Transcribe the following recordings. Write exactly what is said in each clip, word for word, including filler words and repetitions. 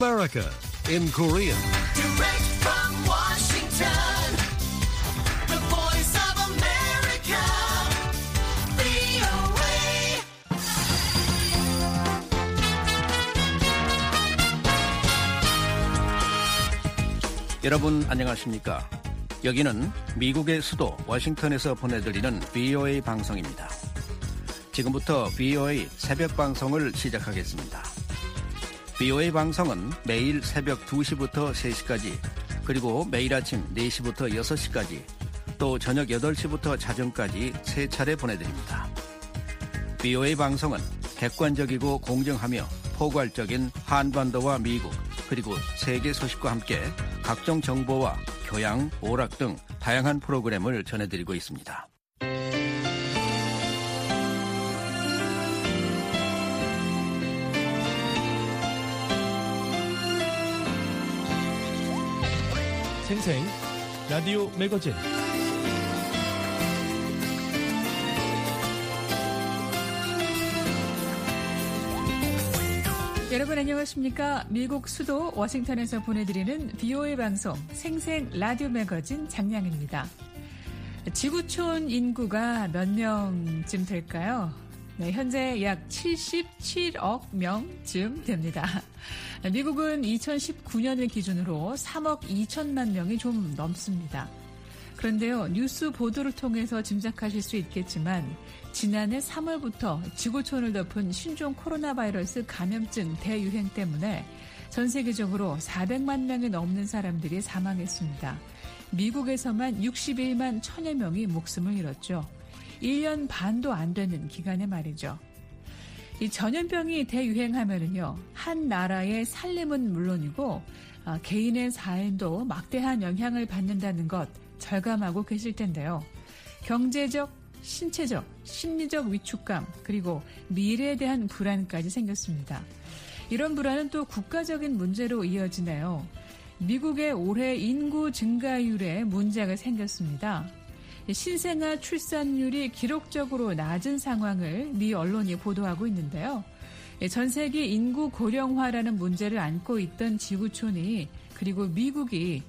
America in Korean. Direct from Washington, the voice of America, 브이오에이. 여러분 안녕하십니까? 여기는 미국의 수도 워싱턴에서 보내드리는 브이오에이 방송입니다. 지금부터 브이오에이 새벽 방송을 시작하겠습니다. 브이오에이 방송은 매일 새벽 두 시부터 세 시까지, 그리고 매일 아침 네 시부터 여섯 시까지, 또 저녁 여덟 시부터 자정까지 세 차례 보내드립니다. 브이오에이 방송은 객관적이고 공정하며 포괄적인 한반도와 미국, 그리고 세계 소식과 함께 각종 정보와 교양, 오락 등 다양한 프로그램을 전해드리고 있습니다. 생생 라디오 매거진. 여러분 안녕하십니까? 미국 수도 워싱턴에서 보내드리는 브이오에이 방송 생생 라디오 매거진 장량입니다. 지구촌 인구가 몇 명쯤 될까요? 네, 현재 약 칠십칠억 명쯤 됩니다. 미국은 이천십구 년을 기준으로 삼억 이천만 명이 좀 넘습니다. 그런데요, 뉴스 보도를 통해서 짐작하실 수 있겠지만 지난해 삼월부터 지구촌을 덮은 신종 코로나 바이러스 감염증 대유행 때문에 전 세계적으로 사백만 명이 넘는 사람들이 사망했습니다. 미국에서만 육십일만 천여 명이 목숨을 잃었죠. 일 년 반도 안 되는 기간에 말이죠. 이 전염병이 대유행하면은요, 한 나라의 살림은 물론이고 아, 개인의 삶도 막대한 영향을 받는다는 것 절감하고 계실 텐데요. 경제적, 신체적, 심리적 위축감, 그리고 미래에 대한 불안까지 생겼습니다. 이런 불안은 또 국가적인 문제로 이어지네요. 미국의 올해 인구 증가율에 문제가 생겼습니다. 신생아 출산율이 기록적으로 낮은 상황을 미 언론이 보도하고 있는데요. 전 세계 인구 고령화라는 문제를 안고 있던 지구촌이, 그리고 미국이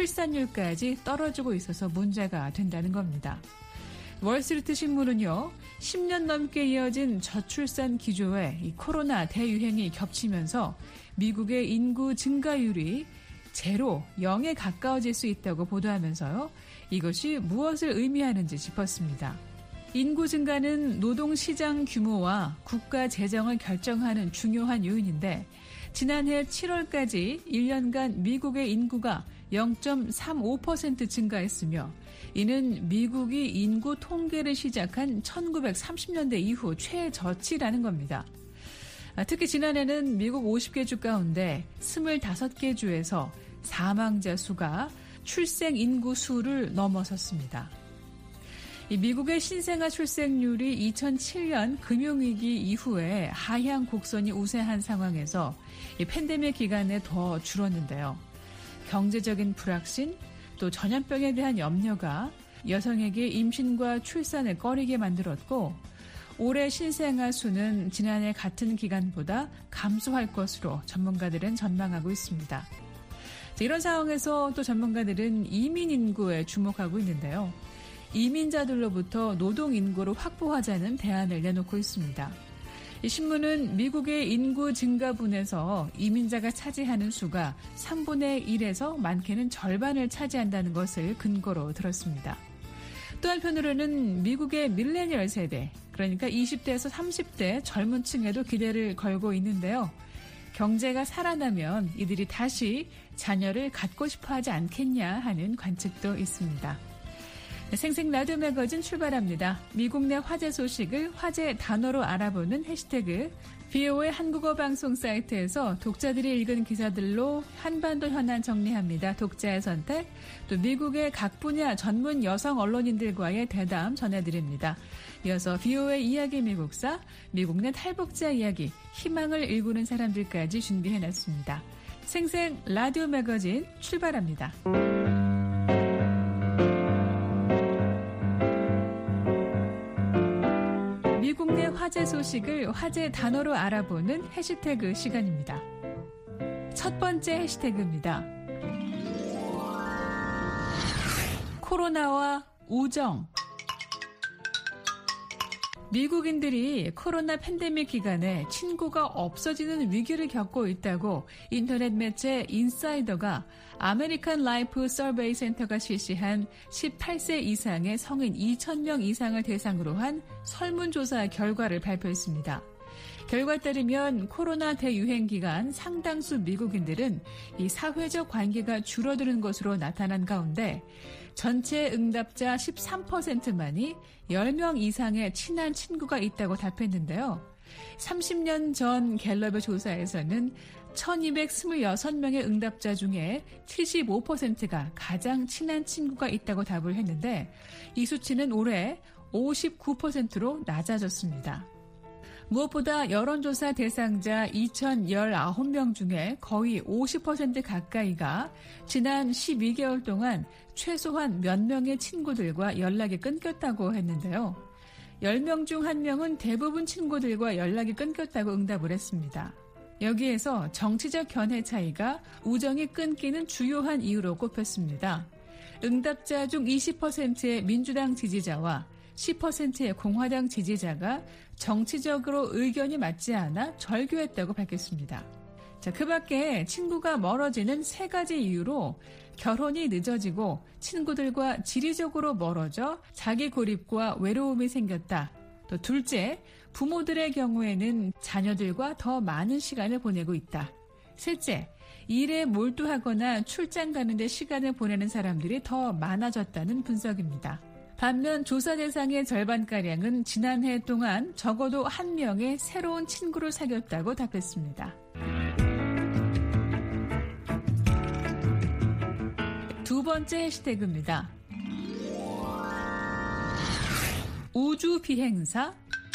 출산율까지 떨어지고 있어서 문제가 된다는 겁니다. 월스트리트 신문은요, 십 년 넘게 이어진 저출산 기조에 이 코로나 대유행이 겹치면서 미국의 인구 증가율이 제로, 영에 가까워질 수 있다고 보도하면서요, 이것이 무엇을 의미하는지 짚었습니다. 인구 증가는 노동시장 규모와 국가 재정을 결정하는 중요한 요인인데, 지난해 칠월까지 일 년간 미국의 인구가 영 점 삼오 퍼센트 증가했으며, 이는 미국이 인구 통계를 시작한 천구백삼십 년대 이후 최저치라는 겁니다. 특히 지난해는 미국 오십 개 주 가운데 스물다섯 개 주에서 사망자 수가 출생 인구 수를 넘어섰습니다. 이 미국의 신생아 출생률이 이천칠 년 금융위기 이후에 하향 곡선이 우세한 상황에서 이 팬데믹 기간에 더 줄었는데요. 경제적인 불확신, 또 전염병에 대한 염려가 여성에게 임신과 출산을 꺼리게 만들었고, 올해 신생아 수는 지난해 같은 기간보다 감소할 것으로 전문가들은 전망하고 있습니다. 이런 상황에서 또 전문가들은 이민 인구에 주목하고 있는데요. 이민자들로부터 노동 인구를 확보하자는 대안을 내놓고 있습니다. 이 신문은 미국의 인구 증가분에서 이민자가 차지하는 수가 삼분의 일에서 많게는 절반을 차지한다는 것을 근거로 들었습니다. 또 한편으로는 미국의 밀레니얼 세대, 그러니까 이십 대에서 삼십 대 젊은 층에도 기대를 걸고 있는데요. 경제가 살아나면 이들이 다시 자녀를 갖고 싶어 하지 않겠냐 하는 관측도 있습니다. 생생 라디오 매거진 출발합니다. 미국 내 화제 소식을 화제 단어로 알아보는 해시태그 브이오에이 한국어 방송 사이트에서 독자들이 읽은 기사들로 한반도 현안 정리합니다. 독자의 선택, 또 미국의 각 분야 전문 여성 언론인들과의 대담 전해드립니다. 이어서 브이오에이 이야기 미국사, 미국 내 탈북자 이야기, 희망을 일구는 사람들까지 준비해놨습니다. 생생 라디오 매거진 출발합니다. 미국 내 화제 소식을 화제 단어로 알아보는 해시태그 시간입니다. 첫 번째 해시태그입니다. 코로나와 우정. 미국인들이 코로나 팬데믹 기간에 친구가 없어지는 위기를 겪고 있다고 인터넷 매체 인사이더가 아메리칸 라이프 서베이 센터가 실시한 십팔 세 이상의 성인 이천 명 이상을 대상으로 한 설문조사 결과를 발표했습니다. 결과에 따르면 코로나 대유행 기간 상당수 미국인들은 이 사회적 관계가 줄어드는 것으로 나타난 가운데 전체 응답자 십삼 퍼센트만이 열 명 이상의 친한 친구가 있다고 답했는데요. 삼십 년 전 갤럽의 조사에서는 천이백이십육 명의 응답자 중에 칠십오 퍼센트가 가장 친한 친구가 있다고 답을 했는데 이 수치는 올해 오십구 퍼센트로 낮아졌습니다. 무엇보다 여론조사 대상자 이천십구 명 중에 거의 오십 퍼센트 가까이가 지난 십이 개월 동안 최소한 몇 명의 친구들과 연락이 끊겼다고 했는데요. 열 명 중 한 명은 대부분 친구들과 연락이 끊겼다고 응답을 했습니다. 여기에서 정치적 견해 차이가 우정이 끊기는 주요한 이유로 꼽혔습니다. 응답자 중 이십 퍼센트의 민주당 지지자와 십 퍼센트의 공화당 지지자가 정치적으로 의견이 맞지 않아 절교했다고 밝혔습니다. 자, 그 밖에 친구가 멀어지는 세 가지 이유로 결혼이 늦어지고 친구들과 지리적으로 멀어져 자기 고립과 외로움이 생겼다. 또 둘째, 부모들의 경우에는 자녀들과 더 많은 시간을 보내고 있다. 셋째, 일에 몰두하거나 출장 가는 데 시간을 보내는 사람들이 더 많아졌다는 분석입니다. 반면 조사 대상의 절반가량은 지난해 동안 적어도 한 명의 새로운 친구를 사귀었다고 답했습니다. 두 번째 해시태그입니다. 우주 비행사.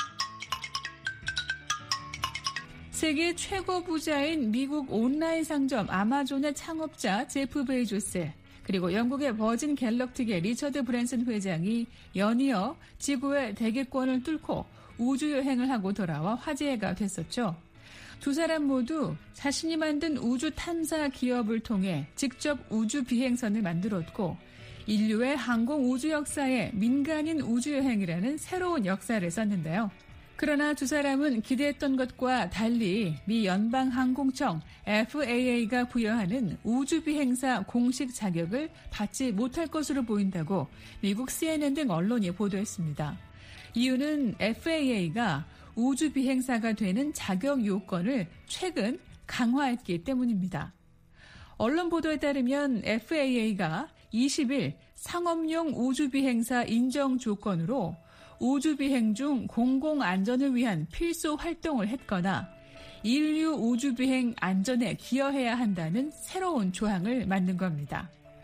세계 최고 부자인 미국 온라인 상점 아마존의 창업자 제프 베이조스, 그리고 영국의 버진 갤럭틱의 리처드 브랜슨 회장이 연이어 지구의 대기권을 뚫고 우주여행을 하고 돌아와 화제가 됐었죠. 두 사람 모두 자신이 만든 우주 탐사 기업을 통해 직접 우주 비행선을 만들었고 인류의 항공 우주 역사에 민간인 우주여행이라는 새로운 역사를 썼는데요. 그러나 두 사람은 기대했던 것과 달리 미 연방항공청 에프에이에이가 부여하는 우주비행사 공식 자격을 받지 못할 것으로 보인다고 미국 씨엔엔 등 언론이 보도했습니다. 이유는 에프에이에이가 우주비행사가 되는 자격 요건을 최근 강화했기 때문입니다. 언론 보도에 따르면 에프에이에이가 이십 일 상업용 우주비행사 인정 조건으로 우주비행 중 공공안전을 위한 필수 활동을 했거나 인류 우주비행 안전에 기여해야 한다는 새로운 조항을 만든 겁니다.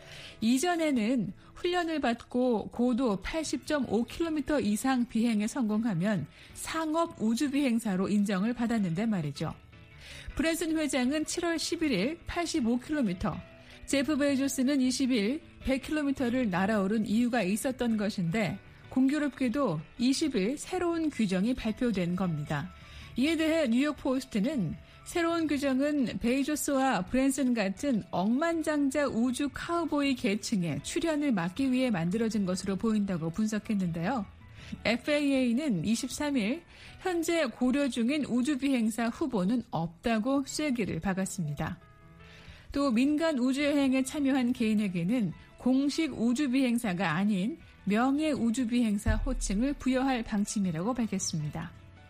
이전에는 훈련을 받고 고도 팔십 점 오 킬로미터 이상 비행에 성공하면 상업 우주비행사로 인정을 받았는데 말이죠. 브랜슨 회장은 칠월 십일일 팔십오 킬로미터, 제프 베이조스는 이십 일 백 킬로미터를 날아오른 이유가 있었던 것인데 공교롭게도 이십 일 새로운 규정이 발표된 겁니다. 이에 대해 뉴욕포스트는 새로운 규정은 베이조스와 브랜슨 같은 억만장자 우주 카우보이 계층의 출현을 막기 위해 만들어진 것으로 보인다고 분석했는데요. 에프에이에이는 이십삼 일 현재 고려 중인 우주비행사 후보는 없다고 쐐기를 박았습니다. 또 민간 우주여행에 참여한 개인에게는 공식 우주비행사가 아닌 명예우주비행사 호칭을 부여할 방침이라고 밝혔습니다.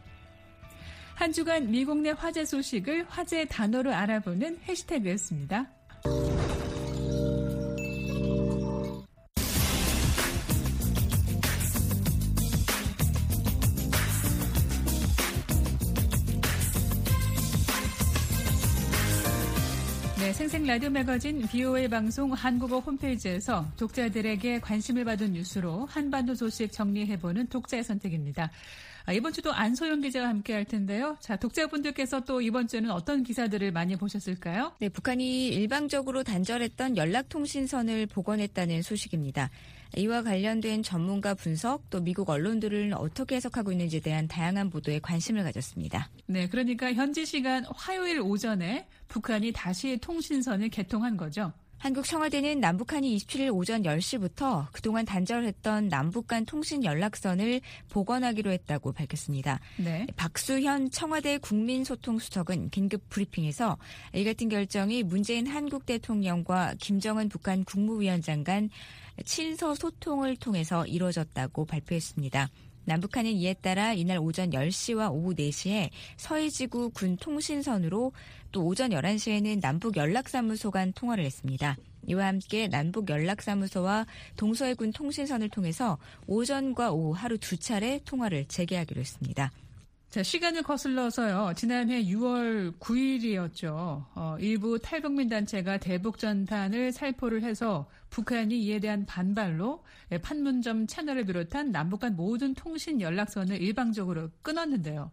한 주간 미국 내 화제 소식을 화제 단어로 알아보는 해시태그였습니다. 네, 생생 라디오 매거진 비오에이 방송 한국어 홈페이지에서 독자들에게 관심을 받은 뉴스로 한반도 소식 정리해보는 독자의 선택입니다. 아, 이번 주도 안소영 기자가 함께할 텐데요. 자, 독자분들께서 또 이번 주에는 어떤 기사들을 많이 보셨을까요? 네, 북한이 일방적으로 단절했던 연락통신선을 복원했다는 소식입니다. 이와 관련된 전문가 분석, 또 미국 언론들은 어떻게 해석하고 있는지에 대한 다양한 보도에 관심을 가졌습니다. 네, 그러니까 현지 시간 화요일 오전에 북한이 다시 통신선을 개통한 거죠. 한국 청와대는 남북한이 이십칠일 오전 열 시부터 그동안 단절했던 남북 간 통신 연락선을 복원하기로 했다고 밝혔습니다. 네. 박수현 청와대 국민소통수석은 긴급 브리핑에서 이 같은 결정이 문재인 한국 대통령과 김정은 북한 국무위원장 간 친서 소통을 통해서 이루어졌다고 발표했습니다. 남북한은 이에 따라 이날 오전 열 시와 오후 네 시에 서해지구 군 통신선으로 또 오전 열한 시에는 남북 연락사무소 간 통화를 했습니다. 이와 함께 남북 연락사무소와 동서해군 통신선을 통해서 오전과 오후 하루 두 차례 통화를 재개하기로 했습니다. 자, 시간을 거슬러서요. 지난해 유월 구일이었죠. 어, 일부 탈북민 단체가 대북전단을 살포를 해서 북한이 이에 대한 반발로 판문점 채널을 비롯한 남북 간 모든 통신 연락선을 일방적으로 끊었는데요.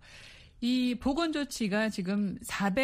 이 복원 조치가 지금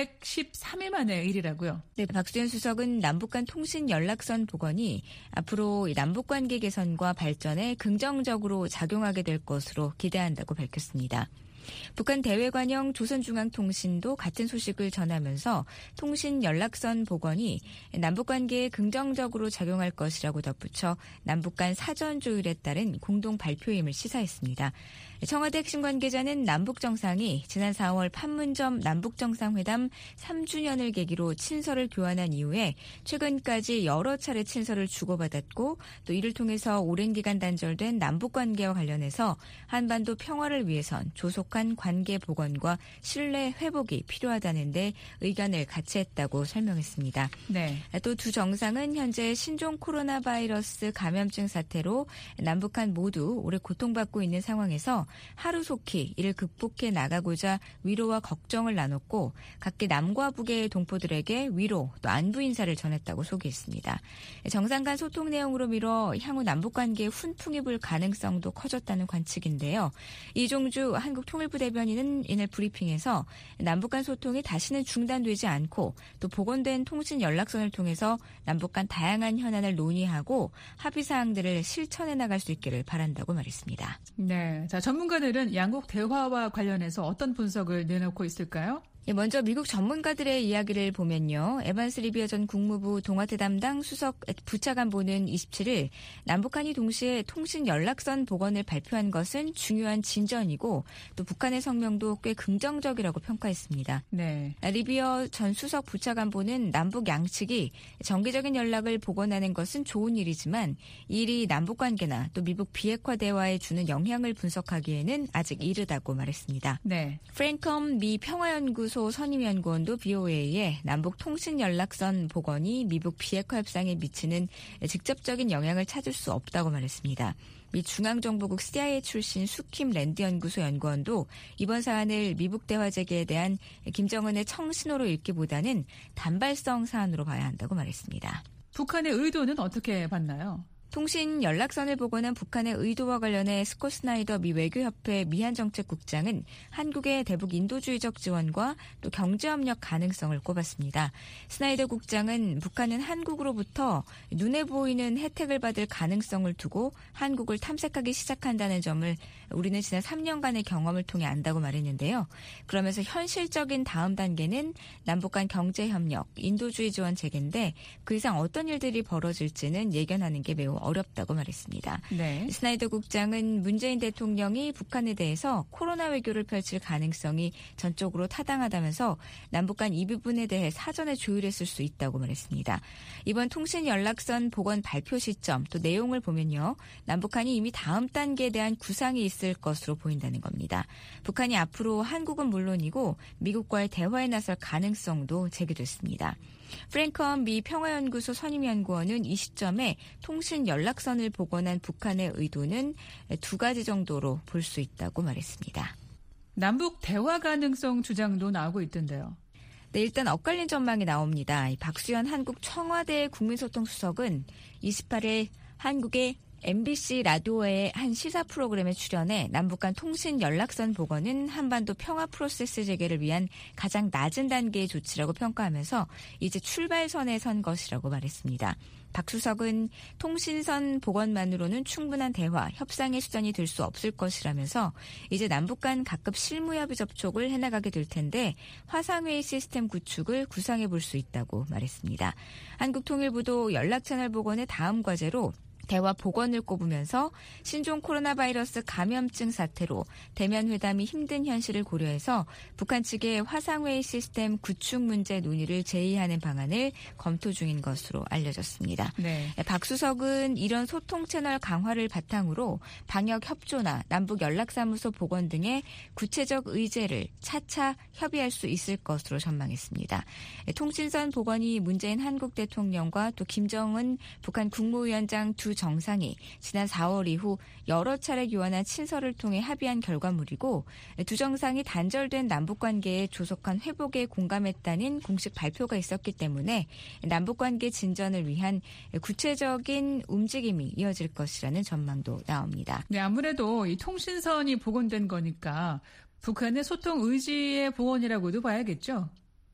사백십삼 일 만의 일이라고요. 네, 박수현 수석은 남북 간 통신 연락선 복원이 앞으로 남북 관계 개선과 발전에 긍정적으로 작용하게 될 것으로 기대한다고 밝혔습니다. 북한 대외관영 조선중앙통신도 같은 소식을 전하면서 통신 연락선 복원이 남북관계에 긍정적으로 작용할 것이라고 덧붙여 남북 간 사전 조율에 따른 공동 발표임을 시사했습니다. 청와대 핵심 관계자는 남북 정상이 지난 사월 판문점 남북정상회담 삼 주년을 계기로 친서를 교환한 이후에 최근까지 여러 차례 친서를 주고받았고 또 이를 통해서 오랜 기간 단절된 남북 관계와 관련해서 한반도 평화를 위해선 조속한 관계 복원과 신뢰 회복이 필요하다는 데 의견을 같이 했다고 설명했습니다. 네. 또 두 정상은 현재 신종 코로나 바이러스 감염증 사태로 남북한 모두 오래 고통받고 있는 상황에서 하루속히 이를 극복해 나가고자 위로와 걱정을 나눴고 각계 남과 북의 동포들에게 위로 또 안부 인사를 전했다고 소개했습니다. 정상 간 소통 내용으로 미뤄 향후 남북관계에 훈풍이 불 가능성도 커졌다는 관측인데요. 이종주 한국통일부 대변인은 이날 브리핑에서 남북 간 소통이 다시는 중단되지 않고 또 복원된 통신 연락선을 통해서 남북 간 다양한 현안을 논의하고 합의사항들을 실천해 나갈 수 있기를 바란다고 말했습니다. 네, 자, 전문가들은 양국 대화와 관련해서 어떤 분석을 내놓고 있을까요? 먼저 미국 전문가들의 이야기를 보면요. 에반스 리비어 전 국무부 동아태 담당 수석 부차관보는 이십칠일 남북한이 동시에 통신 연락선 복원을 발표한 것은 중요한 진전이고 또 북한의 성명도 꽤 긍정적이라고 평가했습니다. 네. 리비어 전 수석 부차관보는 남북 양측이 정기적인 연락을 복원하는 것은 좋은 일이지만 이 일이 남북관계나 또 미북 비핵화 대화에 주는 영향을 분석하기에는 아직 이르다고 말했습니다. 네. 프랭컴 미 평화연구소 선임연구원도 비오에이에 남북 통신 연락선 복원이 미북 비핵화 협상에 미치는 직접적인 영향을 찾을 수 없다고 말했습니다. 미 중앙정보국 씨아이에이 출신 수킴 랜드 연구소 연구원도 이번 사안을 미북 대화 재개에 대한 김정은의 청신호로 읽기보다는 단발성 사안으로 봐야 한다고 말했습니다. 북한의 의도는 어떻게 봤나요? 통신 연락선을 복원한 북한의 의도와 관련해 스콧 스나이더 미 외교협회 미한정책국장은 한국의 대북 인도주의적 지원과 또 경제협력 가능성을 꼽았습니다. 스나이더 국장은 북한은 한국으로부터 눈에 보이는 혜택을 받을 가능성을 두고 한국을 탐색하기 시작한다는 점을 우리는 지난 삼 년간의 경험을 통해 안다고 말했는데요. 그러면서 현실적인 다음 단계는 남북 간 경제협력, 인도주의 지원 재개인데 그 이상 어떤 일들이 벌어질지는 예견하는 게 매우 어렵다고 말했습니다. 네. 스나이더 국장은 문재인 대통령이 북한에 대해서 코로나 외교를 펼칠 가능성이 전적으로 타당하다면서 남북 간 이 부분에 대해 사전에 조율했을 수 있다고 말했습니다. 이번 통신 연락선 복원 발표 시점 또 내용을 보면요. 남북한이 이미 다음 단계에 대한 구상이 있을 것으로 보인다는 겁니다. 북한이 앞으로 한국은 물론이고 미국과의 대화에 나설 가능성도 제기됐습니다. 프랭컴 미 평화연구소 선임연구원은 이 시점에 통신 연락선을 복원한 북한의 의도는 두 가지 정도로 볼 수 있다고 말했습니다. 남북 대화 가능성 주장도 나오고 있던데요. 네, 일단 엇갈린 전망이 나옵니다. 박수현 한국 청와대 국민소통수석은 이십팔일 한국의 엠비씨 라디오의 한 시사 프로그램에 출연해 남북 간 통신 연락선 복원은 한반도 평화 프로세스 재개를 위한 가장 낮은 단계의 조치라고 평가하면서 이제 출발선에 선 것이라고 말했습니다. 박수석은 통신선 복원만으로는 충분한 대화, 협상의 수단이 될 수 없을 것이라면서 이제 남북 간 각급 실무협의 접촉을 해나가게 될 텐데 화상회의 시스템 구축을 구상해 볼 수 있다고 말했습니다. 한국통일부도 연락채널 복원의 다음 과제로 대화 복원을 꼽으면서 신종 코로나 바이러스 감염증 사태로 대면 회담이 힘든 현실을 고려해서 북한 측의 화상회의 시스템 구축 문제 논의를 제의하는 방안을 검토 중인 것으로 알려졌습니다. 네. 박수석은 이런 소통 채널 강화를 바탕으로 방역 협조나 남북 연락사무소 복원 등의 구체적 의제를 차차 협의할 수 있을 것으로 전망했습니다. 통신선 복원이 문재인 한국 대통령과 또 김정은 북한 국무위원장 두 정상이 지난 사월 이후 여러 차례 교환한 친서를 통해 합의한 결과물이고 두 정상이 단절된 남북관계의 조속한 회복에 공감했다는 공식 발표가 있었기 때문에 남북관계 진전을 위한 구체적인 움직임이 이어질 것이라는 전망도 나옵니다. 네, 아무래도 이 통신선이 복원된 거니까 북한의 소통 의지의 복원이라고도 봐야겠죠.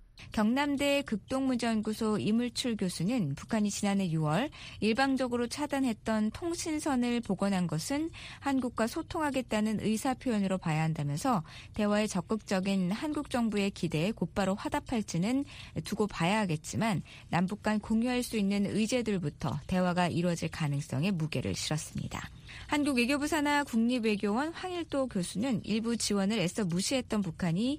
경남대 극동문제연구소 이물출 교수는 북한이 지난해 유월 일방적으로 차단했던 통신선을 복원한 것은 한국과 소통하겠다는 의사표현으로 봐야 한다면서 대화에 적극적인 한국 정부의 기대에 곧바로 화답할지는 두고 봐야 하겠지만 남북 간 공유할 수 있는 의제들부터 대화가 이루어질 가능성에 무게를 실었습니다. 한국 외교부 산하 국립외교원 황일도 교수는 일부 지원을 애써 무시했던 북한이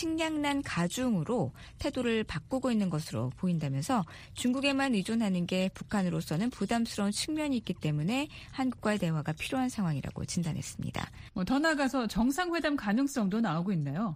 식량난 가중으로 태도를 바꾸고 있는 것으로 보인다면서 중국에만 의존하는 게 북한으로서는 부담스러운 측면이 있기 때문에 한국과의 대화가 필요한 상황이라고 진단했습니다. 뭐 더 나아가서 정상회담 가능성도 나오고 있네요.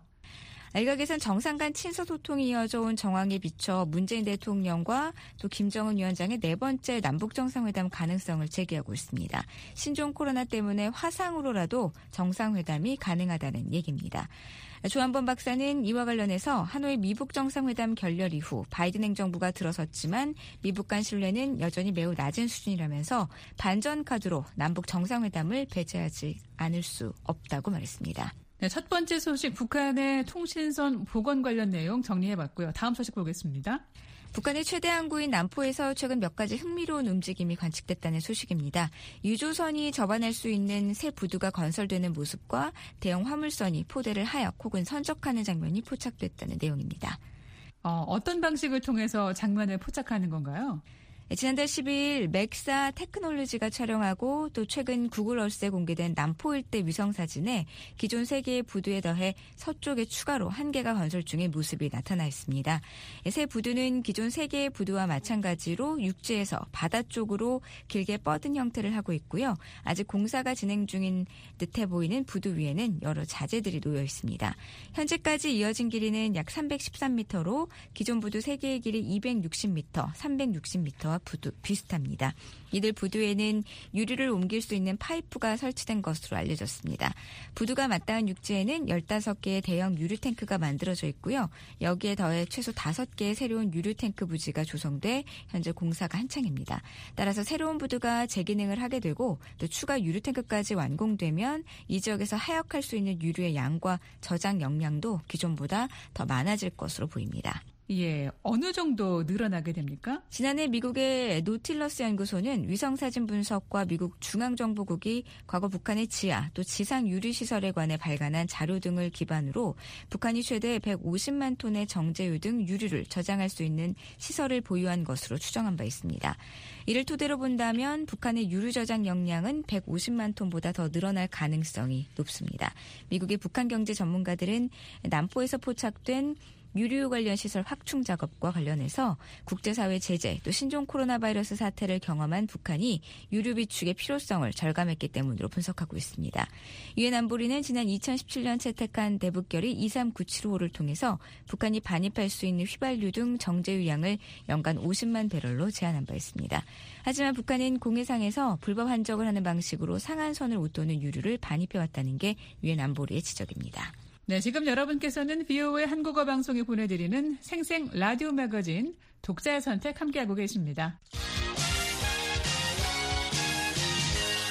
일각에선 정상 간 친서 소통이 이어져 온 정황에 비춰 문재인 대통령과 또 김정은 위원장의 네 번째 남북 정상회담 가능성을 제기하고 있습니다. 신종 코로나 때문에 화상으로라도 정상회담이 가능하다는 얘기입니다. 조한범 박사는 이와 관련해서 하노이 미북 정상회담 결렬 이후 바이든 행정부가 들어섰지만 미북 간 신뢰는 여전히 매우 낮은 수준이라면서 반전 카드로 남북 정상회담을 배제하지 않을 수 없다고 말했습니다. 네, 첫 번째 소식 북한의 통신선 복원 관련 내용 정리해봤고요. 다음 소식 보겠습니다. 북한의 최대 항구인 남포에서 최근 몇 가지 흥미로운 움직임이 관측됐다는 소식입니다. 유조선이 접안할 수 있는 새 부두가 건설되는 모습과 대형 화물선이 포대를 하역 혹은 선적하는 장면이 포착됐다는 내용입니다. 어, 어떤 방식을 통해서 장면을 포착하는 건가요? 지난달 십이일 맥사 테크놀로지가 촬영하고 또 최근 구글 얼스에 공개된 남포 일대 위성 사진에 기존 세 개의 부두에 더해 서쪽에 추가로 한 개가 건설 중인 모습이 나타나 있습니다. 새 부두는 기존 세 개의 부두와 마찬가지로 육지에서 바다 쪽으로 길게 뻗은 형태를 하고 있고요. 아직 공사가 진행 중인 듯해 보이는 부두 위에는 여러 자재들이 놓여 있습니다. 현재까지 이어진 길이는 약 삼백십삼 미터로 기존 부두 세 개의 길이 이백육십 미터, 삼백육십 미터와 부두 비슷합니다. 이들 부두에는 유류를 옮길 수 있는 파이프가 설치된 것으로 알려졌습니다. 부두가 맞닿은 육지에는 열다섯 개의 대형 유류 탱크가 만들어져 있고요. 여기에 더해 최소 다섯 개의 새로운 유류 탱크 부지가 조성돼 현재 공사가 한창입니다. 따라서 새로운 부두가 재기능을 하게 되고 또 추가 유류 탱크까지 완공되면 이 지역에서 하역할 수 있는 유류의 양과 저장 역량도 기존보다 더 많아질 것으로 보입니다. 예, 어느 정도 늘어나게 됩니까? 지난해 미국의 노틸러스 연구소는 위성사진 분석과 미국 중앙정보국이 과거 북한의 지하 또 지상 유류시설에 관해 발간한 자료 등을 기반으로 북한이 최대 백오십만 톤의 정제유 등 유류를 저장할 수 있는 시설을 보유한 것으로 추정한 바 있습니다. 이를 토대로 본다면 북한의 유류 저장 역량은 백오십만 톤보다 더 늘어날 가능성이 높습니다. 미국의 북한 경제 전문가들은 남포에서 포착된 유류 관련 시설 확충 작업과 관련해서 국제사회 제재 또 신종 코로나 바이러스 사태를 경험한 북한이 유류 비축의 필요성을 절감했기 때문으로 분석하고 있습니다. 유엔 안보리는 지난 이천십칠 년 채택한 대북결의 이삼구칠호를 통해서 북한이 반입할 수 있는 휘발유 등 정제유 양을 연간 오십만 배럴로 제한한 바 있습니다. 하지만 북한은 공해상에서 불법 한적을 하는 방식으로 상한선을 웃도는 유류를 반입해왔다는 게 유엔 안보리의 지적입니다. 네, 지금 여러분께서는 비오에이 한국어 방송이 보내드리는 생생 라디오 매거진 독자의 선택 함께하고 계십니다.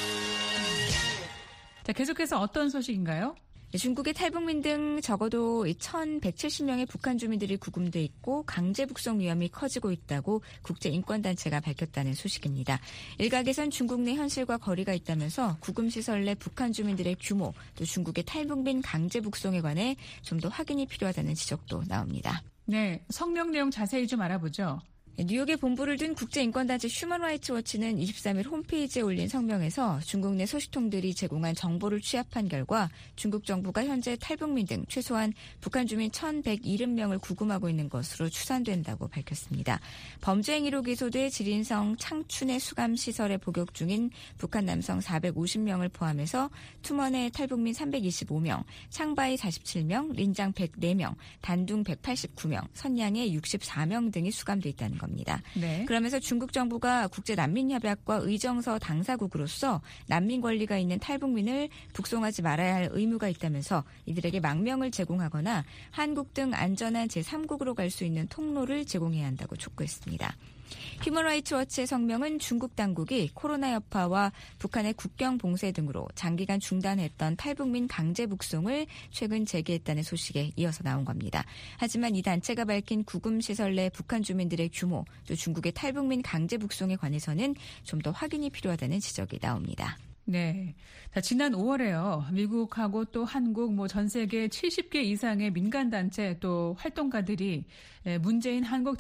자, 계속해서 어떤 소식인가요? 중국의 탈북민 등 적어도 천백칠십 명의 북한 주민들이 구금돼 있고 강제 북송 위험이 커지고 있다고 국제인권단체가 밝혔다는 소식입니다. 일각에선 중국 내 현실과 거리가 있다면서 구금시설 내 북한 주민들의 규모, 또 중국의 탈북민 강제 북송에 관해 좀 더 확인이 필요하다는 지적도 나옵니다. 네, 성명 내용 자세히 좀 알아보죠. 뉴욕에 본부를 둔 국제인권단체 휴먼라이츠 워치는 이십삼 일 홈페이지에 올린 성명에서 중국 내 소식통들이 제공한 정보를 취합한 결과 중국 정부가 현재 탈북민 등 최소한 북한 주민 천백칠십 명을 구금하고 있는 것으로 추산된다고 밝혔습니다. 범죄 행위로 기소돼 지린성 창춘의 수감시설에 복역 중인 북한 남성 사백오십 명을 포함해서 투먼의 탈북민 삼백이십오 명, 창바이 사십칠 명, 린장 백사 명, 단둥 백팔십구 명, 선양에 육십사 명 등이 수감돼 있다는 겁니다. 겁니다. 네. 그러면서 중국 정부가 국제난민협약과 의정서 당사국으로서 난민 권리가 있는 탈북민을 북송하지 말아야 할 의무가 있다면서 이들에게 망명을 제공하거나 한국 등 안전한 제삼국으로 갈 수 있는 통로를 제공해야 한다고 촉구했습니다. 휴먼라이츠 워치의 성명은 중국 당국이 코로나 여파와 북한의 국경 봉쇄 등으로 장기간 중단했던 탈북민 강제 북송을 최근 재개했다는 소식에 이어서 나온 겁니다. 하지만 이 단체가 밝힌 구금시설 내 북한 주민들의 규모, 또 중국의 탈북민 강제 북송에 관해서는 좀 더 확인이 필요하다는 지적이 나옵니다. 네. 자, 지난 오월에요. 미국하고 또 한국, 뭐 전 세계 칠십 개 이상의 민간단체 또 활동가들이 문재인 한국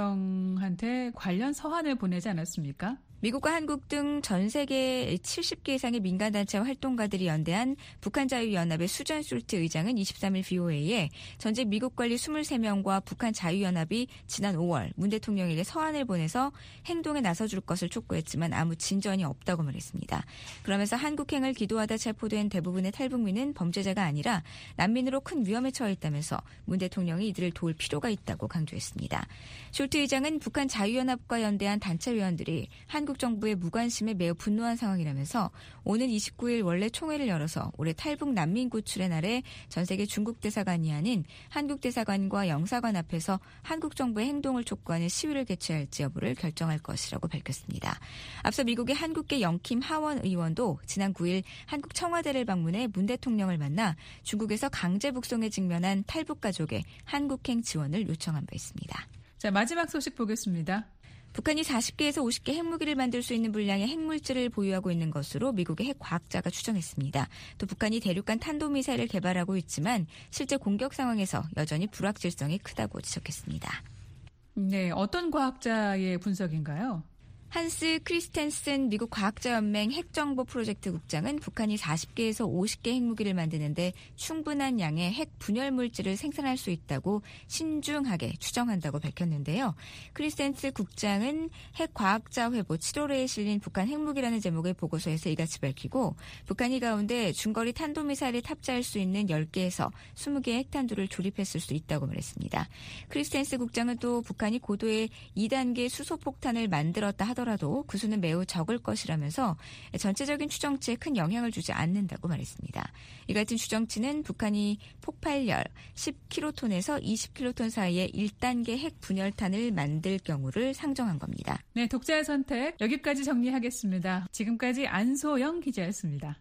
대통령한테 관련 서한을 보내지 않았습니까? 미국과 한국 등 전 세계 칠십 개 이상의 민간단체와 활동가들이 연대한 북한자유연합의 수잔 솔트 의장은 이십삼 일 브이오에이에 전직 미국 관리 이십삼 명과 북한 자유연합이 지난 오월 문 대통령에게 서한을 보내서 행동에 나서줄 것을 촉구했지만 아무 진전이 없다고 말했습니다. 그러면서 한국행을 기도하다 체포된 대부분의 탈북민은 범죄자가 아니라 난민으로 큰 위험에 처해 있다면서 문 대통령이 이들을 도울 필요가 있다고 강조했습니다. 솔트 의장은 북한 자유연합과 연대한 단체 회원들이 한 한국 정부의 무관심에 매우 분노한 상황이라면서 오는 이십구 일 원래 총회를 열어서 올해 탈북 난민 구출의 날에 전 세계 중국 대사관이 아닌 한국 대사관과 영사관 앞에서 한국 정부의 행동을 촉구하는 시위를 개최할지 여부를 결정할 것이라고 밝혔습니다. 앞서 미국의 한국계 영킴 하원 의원도 지난 구 일 한국 청와대를 방문해 문 대통령을 만나 중국에서 강제 북송에 직면한 탈북 가족의 한국행 지원을 요청한 바 있습니다. 자, 마지막 소식 보겠습니다. 북한이 사십 개에서 오십 개 핵무기를 만들 수 있는 분량의 핵물질을 보유하고 있는 것으로 미국의 핵과학자가 추정했습니다. 또 북한이 대륙간 탄도미사일을 개발하고 있지만 실제 공격 상황에서 여전히 불확실성이 크다고 지적했습니다. 네, 어떤 과학자의 분석인가요? 한스 크리스텐슨 미국 과학자연맹 핵정보 프로젝트 국장은 북한이 사십 개에서 오십 개 핵무기를 만드는데 충분한 양의 핵 분열 물질을 생산할 수 있다고 신중하게 추정한다고 밝혔는데요. 크리스텐슨 국장은 핵과학자 회보 칠 월에 실린 북한 핵무기라는 제목의 보고서에서 이같이 밝히고 북한이 가운데 중거리 탄도미사일에 탑재할 수 있는 열 개에서 이십 개의 핵탄두를 조립했을 수 있다고 말했습니다. 크리스텐슨 국장은 또 북한이 고도의 이 단계 수소폭탄을 만들었다 하더라도 하더라도 그 수는 매우 적을 것이라면서 전체적인 추정치에 큰 영향을 주지 않는다고 말했습니다. 이 같은 추정치는 북한이 폭발열 십 킬로톤에서 이십 킬로톤 사이의 일 단계 핵 분열탄을 만들 경우를 상정한 겁니다. 네, 독자의 선택 여기까지 정리하겠습니다. 지금까지 안소영 기자였습니다.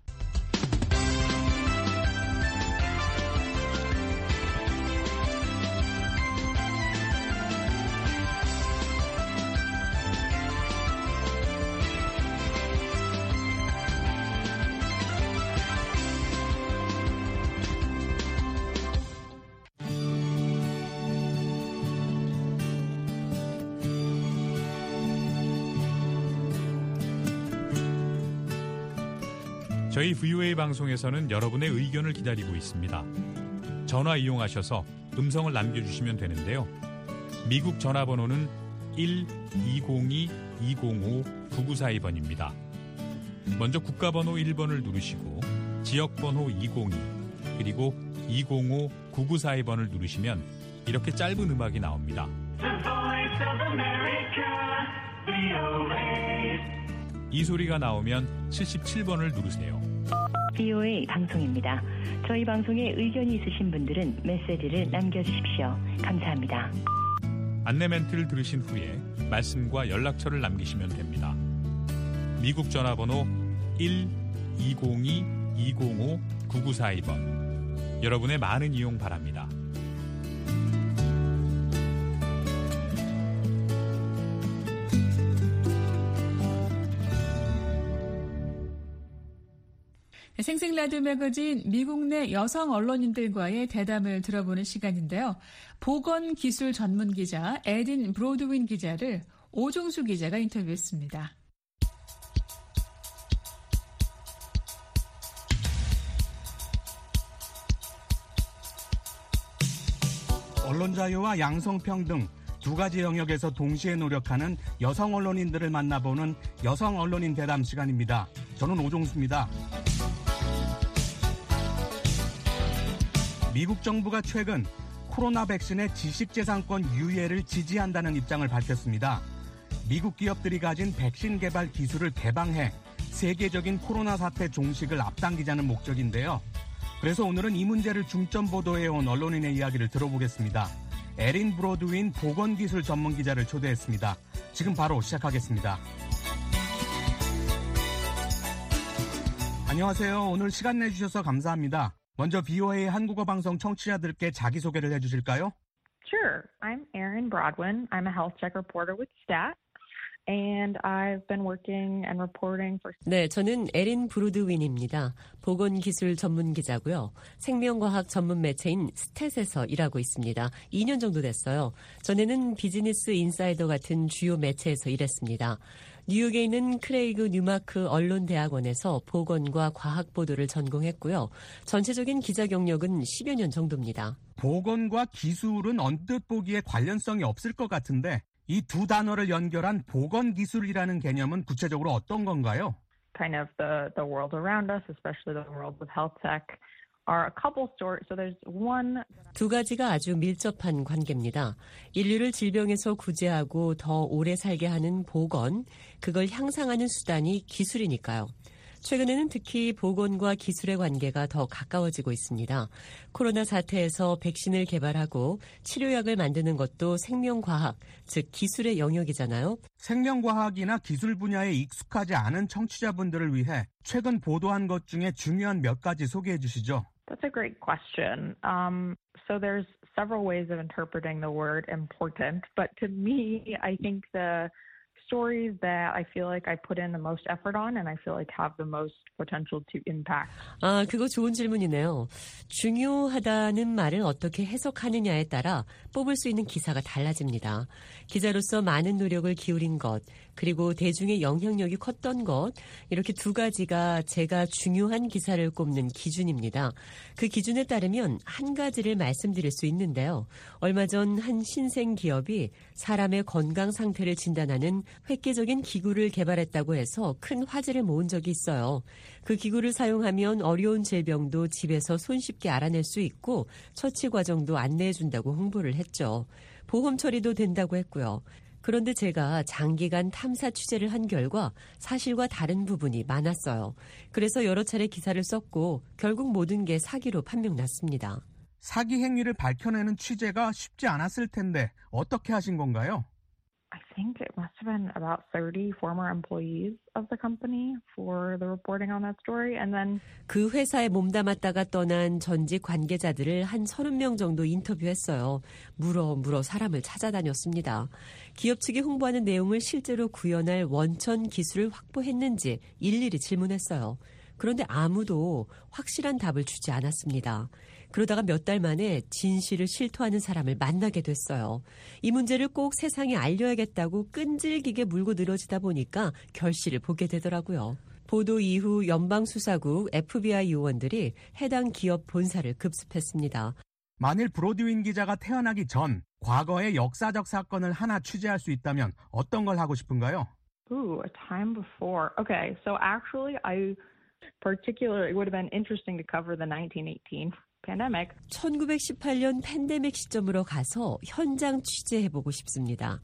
저희 브이오에이 방송에서는 여러분의 의견을 기다리고 있습니다. 전화 이용하셔서 음성을 남겨주시면 되는데요. 미국 전화번호는 일 이공이 이공오 구구사이 번입니다. 먼저 국가번호 일 번을 누르시고 지역번호 이공이 그리고 이공오 구구사이 번을 누르시면 이렇게 짧은 음악이 나옵니다. 이 소리가 나오면 칠십칠 번을 누르세요. 브이오에이 방송입니다. 저희 방송에 의견이 있으신 분들은 메시지를 남겨주십시오. 감사합니다. 안내 멘트를 들으신 후에 말씀과 연락처를 남기시면 됩니다. 미국 전화번호 일 이공이 이공오 구구사이 번. 여러분의 많은 이용 바랍니다. 생생 라디오 매거진 미국 내 여성 언론인들과의 대담을 들어보는 시간인데요. 보건기술 전문 기자 에딘 브로드윈 기자를 오종수 기자가 인터뷰했습니다. 언론 자유와 양성평등 두 가지 영역에서 동시에 노력하는 여성 언론인들을 만나보는 여성 언론인 대담 시간입니다. 저는 오종수입니다. 미국 정부가 최근 코로나 백신의 지식재산권 유예를 지지한다는 입장을 밝혔습니다. 미국 기업들이 가진 백신 개발 기술을 개방해 세계적인 코로나 사태 종식을 앞당기자는 목적인데요. 그래서 오늘은 이 문제를 중점 보도해온 언론인의 이야기를 들어보겠습니다. 에린 브로드윈 보건기술 전문기자를 초대했습니다. 지금 바로 시작하겠습니다. 안녕하세요. 오늘 시간 내주셔서 감사합니다. 먼저 비오에이 한국어 방송 청취자들께 자기소개를 해주실까요? Sure. I'm Erin Brodwin. I'm a health check reporter with Stat. And I've been working and reporting for... 네, 저는 에린 브로드윈입니다. 보건기술 전문 기자고요. 생명과학 전문 매체인 스탯에서 일하고 있습니다. 이 년 정도 됐어요. 전에는 비즈니스 인사이더 같은 주요 매체에서 일했습니다. 뉴욕에 있는 크레이그 뉴마크 언론대학원에서 보건과 과학 보도를 전공했고요. 전체적인 기자 경력은 십여 년 정도입니다. 보건과 기술은 언뜻 보기에 관련성이 없을 것 같은데 이 두 단어를 연결한 보건기술이라는 개념은 구체적으로 어떤 건가요? Kind of the, the world around us, especially the world with health tech, are a couple stories. So there's one... 두 가지가 아주 밀접한 관계입니다. 인류를 질병에서 구제하고 더 오래 살게 하는 보건, 그걸 향상하는 수단이 기술이니까요. 최근에는 특히 보건과 기술의 관계가 더 가까워지고 있습니다. 코로나 사태에서 백신을 개발하고 치료약을 만드는 것도 생명과학, 즉 기술의 영역이잖아요. 생명과학이나 기술 분야에 익숙하지 않은 청취자분들을 위해 최근 보도한 것 중에 중요한 몇 가지 소개해 주시죠. That's a great question. Um, so there's several ways of interpreting the word important, but to me, I think the stories that I feel like I put in the most effort on and I feel like have the most potential to impact. 아, 그거 좋은 질문이네요. 중요하다는 말을 어떻게 해석하느냐에 따라 뽑을 수 있는 기사가 달라집니다. 기자로서 많은 노력을 기울인 것, 그리고 대중의 영향력이 컸던 것, 이렇게 두 가지가 제가 중요한 기사를 꼽는 기준입니다. 그 기준에 따르면 한 가지를 말씀드릴 수 있는데요. 얼마 전 한 신생 기업이 사람의 건강 상태를 진단하는 획기적인 기구를 개발했다고 해서 큰 화제를 모은 적이 있어요. 그 기구를 사용하면 어려운 질병도 집에서 손쉽게 알아낼 수 있고 처치 과정도 안내해준다고 홍보를 했죠. 보험 처리도 된다고 했고요. 그런데 제가 장기간 탐사 취재를 한 결과 사실과 다른 부분이 많았어요. 그래서 여러 차례 기사를 썼고 결국 모든 게 사기로 판명났습니다. 사기 행위를 밝혀내는 취재가 쉽지 않았을 텐데 어떻게 하신 건가요? I think it must have been about thirty former employees of the company for the reporting on that story. And then 그 회사에 몸담았다가 떠난 전직 관계자들을 한 서른 명 정도 인터뷰했어요. 물어 물어 사람을 찾아다녔습니다. 기업 측이 홍보하는 내용을 실제로 구현할 원천 기술을 확보했는지 일일이 질문했어요. 그런데 아무도 확실한 답을 주지 않았습니다. 그러다가 몇 달 만에 진실을 실토하는 사람을 만나게 됐어요. 이 문제를 꼭 세상에 알려야겠다고 끈질기게 물고 늘어지다 보니까 결실을 보게 되더라고요. 보도 이후 연방수사국 에프비아이 요원들이 해당 기업 본사를 급습했습니다. 만일 브로드윈 기자가 태어나기 전 과거의 역사적 사건을 하나 취재할 수 있다면 어떤 걸 하고 싶은가요? Ooh, a time before. Okay, so actually I particularly it would have been interesting to cover the nineteen eighteen pandemic. 천구백십팔 년 팬데믹 시점으로 가서 현장 취재해보고 싶습니다.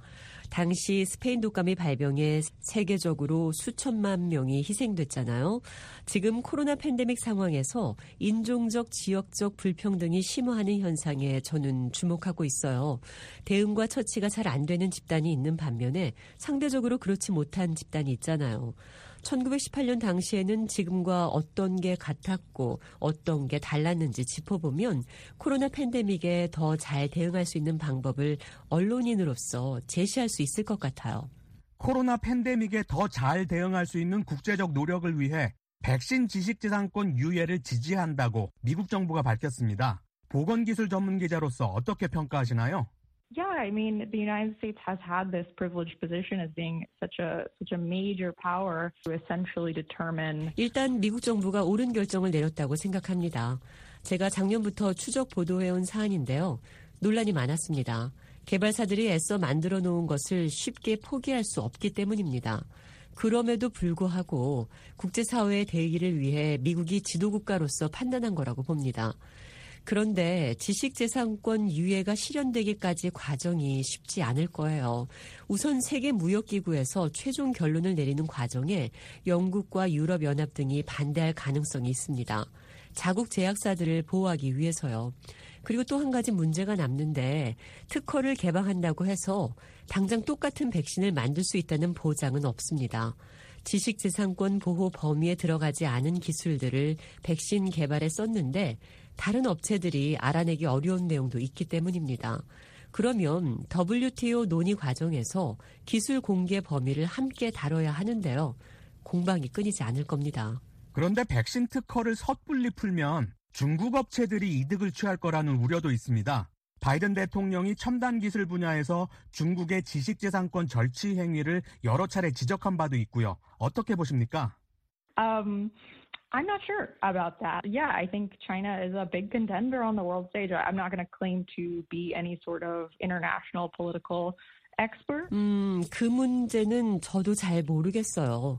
당시 스페인 독감이 발병해 세계적으로 수천만 명이 희생됐잖아요. 지금 코로나 팬데믹 상황에서 인종적, 지역적 불평등이 심화하는 현상에 저는 주목하고 있어요. 대응과 처치가 잘 안 되는 집단이 있는 반면에 상대적으로 그렇지 못한 집단이 있잖아요. 천구백십팔 년 당시에는 지금과 어떤 게 같았고 어떤 게 달랐는지 짚어보면 코로나 팬데믹에 더 잘 대응할 수 있는 방법을 언론인으로서 제시할 수 있을 것 같아요. 코로나 팬데믹에 더 잘 대응할 수 있는 국제적 노력을 위해 백신 지식재산권 유예를 지지한다고 미국 정부가 밝혔습니다. 보건기술 전문 기자로서 어떻게 평가하시나요? Yeah, I mean, the United States has had this privileged position as being such a such a major power to essentially determine. 일단 미국 정부가 옳은 결정을 내렸다고 생각합니다. 제가 작년부터 추적 보도해온 사안인데요. 논란이 많았습니다. 개발사들이 애써 만들어 놓은 것을 쉽게 포기할 수 없기 때문입니다. 그럼에도 불구하고 국제사회의 대의를 위해 미국이 지도국가로서 판단한 거라고 봅니다. 그런데 지식재산권 유예가 실현되기까지 과정이 쉽지 않을 거예요. 우선 세계무역기구에서 최종 결론을 내리는 과정에 영국과 유럽연합 등이 반대할 가능성이 있습니다. 자국 제약사들을 보호하기 위해서요. 그리고 또 한 가지 문제가 남는데 특허를 개방한다고 해서 당장 똑같은 백신을 만들 수 있다는 보장은 없습니다. 지식재산권 보호 범위에 들어가지 않은 기술들을 백신 개발에 썼는데 다른 업체들이 알아내기 어려운 내용도 있기 때문입니다. 그러면 더블유티오 논의 과정에서 기술 공개 범위를 함께 다뤄야 하는데요. 공방이 끊이지 않을 겁니다. 그런데 백신 특허를 섣불리 풀면 중국 업체들이 이득을 취할 거라는 우려도 있습니다. 바이든 대통령이 첨단 기술 분야에서 중국의 지식재산권 절취 행위를 여러 차례 지적한 바도 있고요. 어떻게 보십니까? Um, I'm not sure about that. Yeah, I think China is a big contender on the world stage. I'm not going to claim to be any sort of international political expert. 음, 그 문제는 저도 잘 모르겠어요.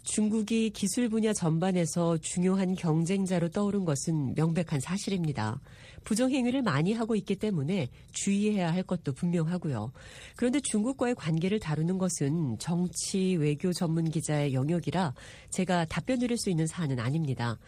중국이 기술 분야 전반에서 중요한 경쟁자로 떠오른 것은 명백한 사실입니다. 부정행위를 많이 하고 있기 때문에 주의해야 할 것도 분명하고요. 그런데 중국과의 관계를 다루는 것은 정치, 외교 전문 기자의 영역이라 제가 답변 드릴 수 있는 사안은 아닙니다.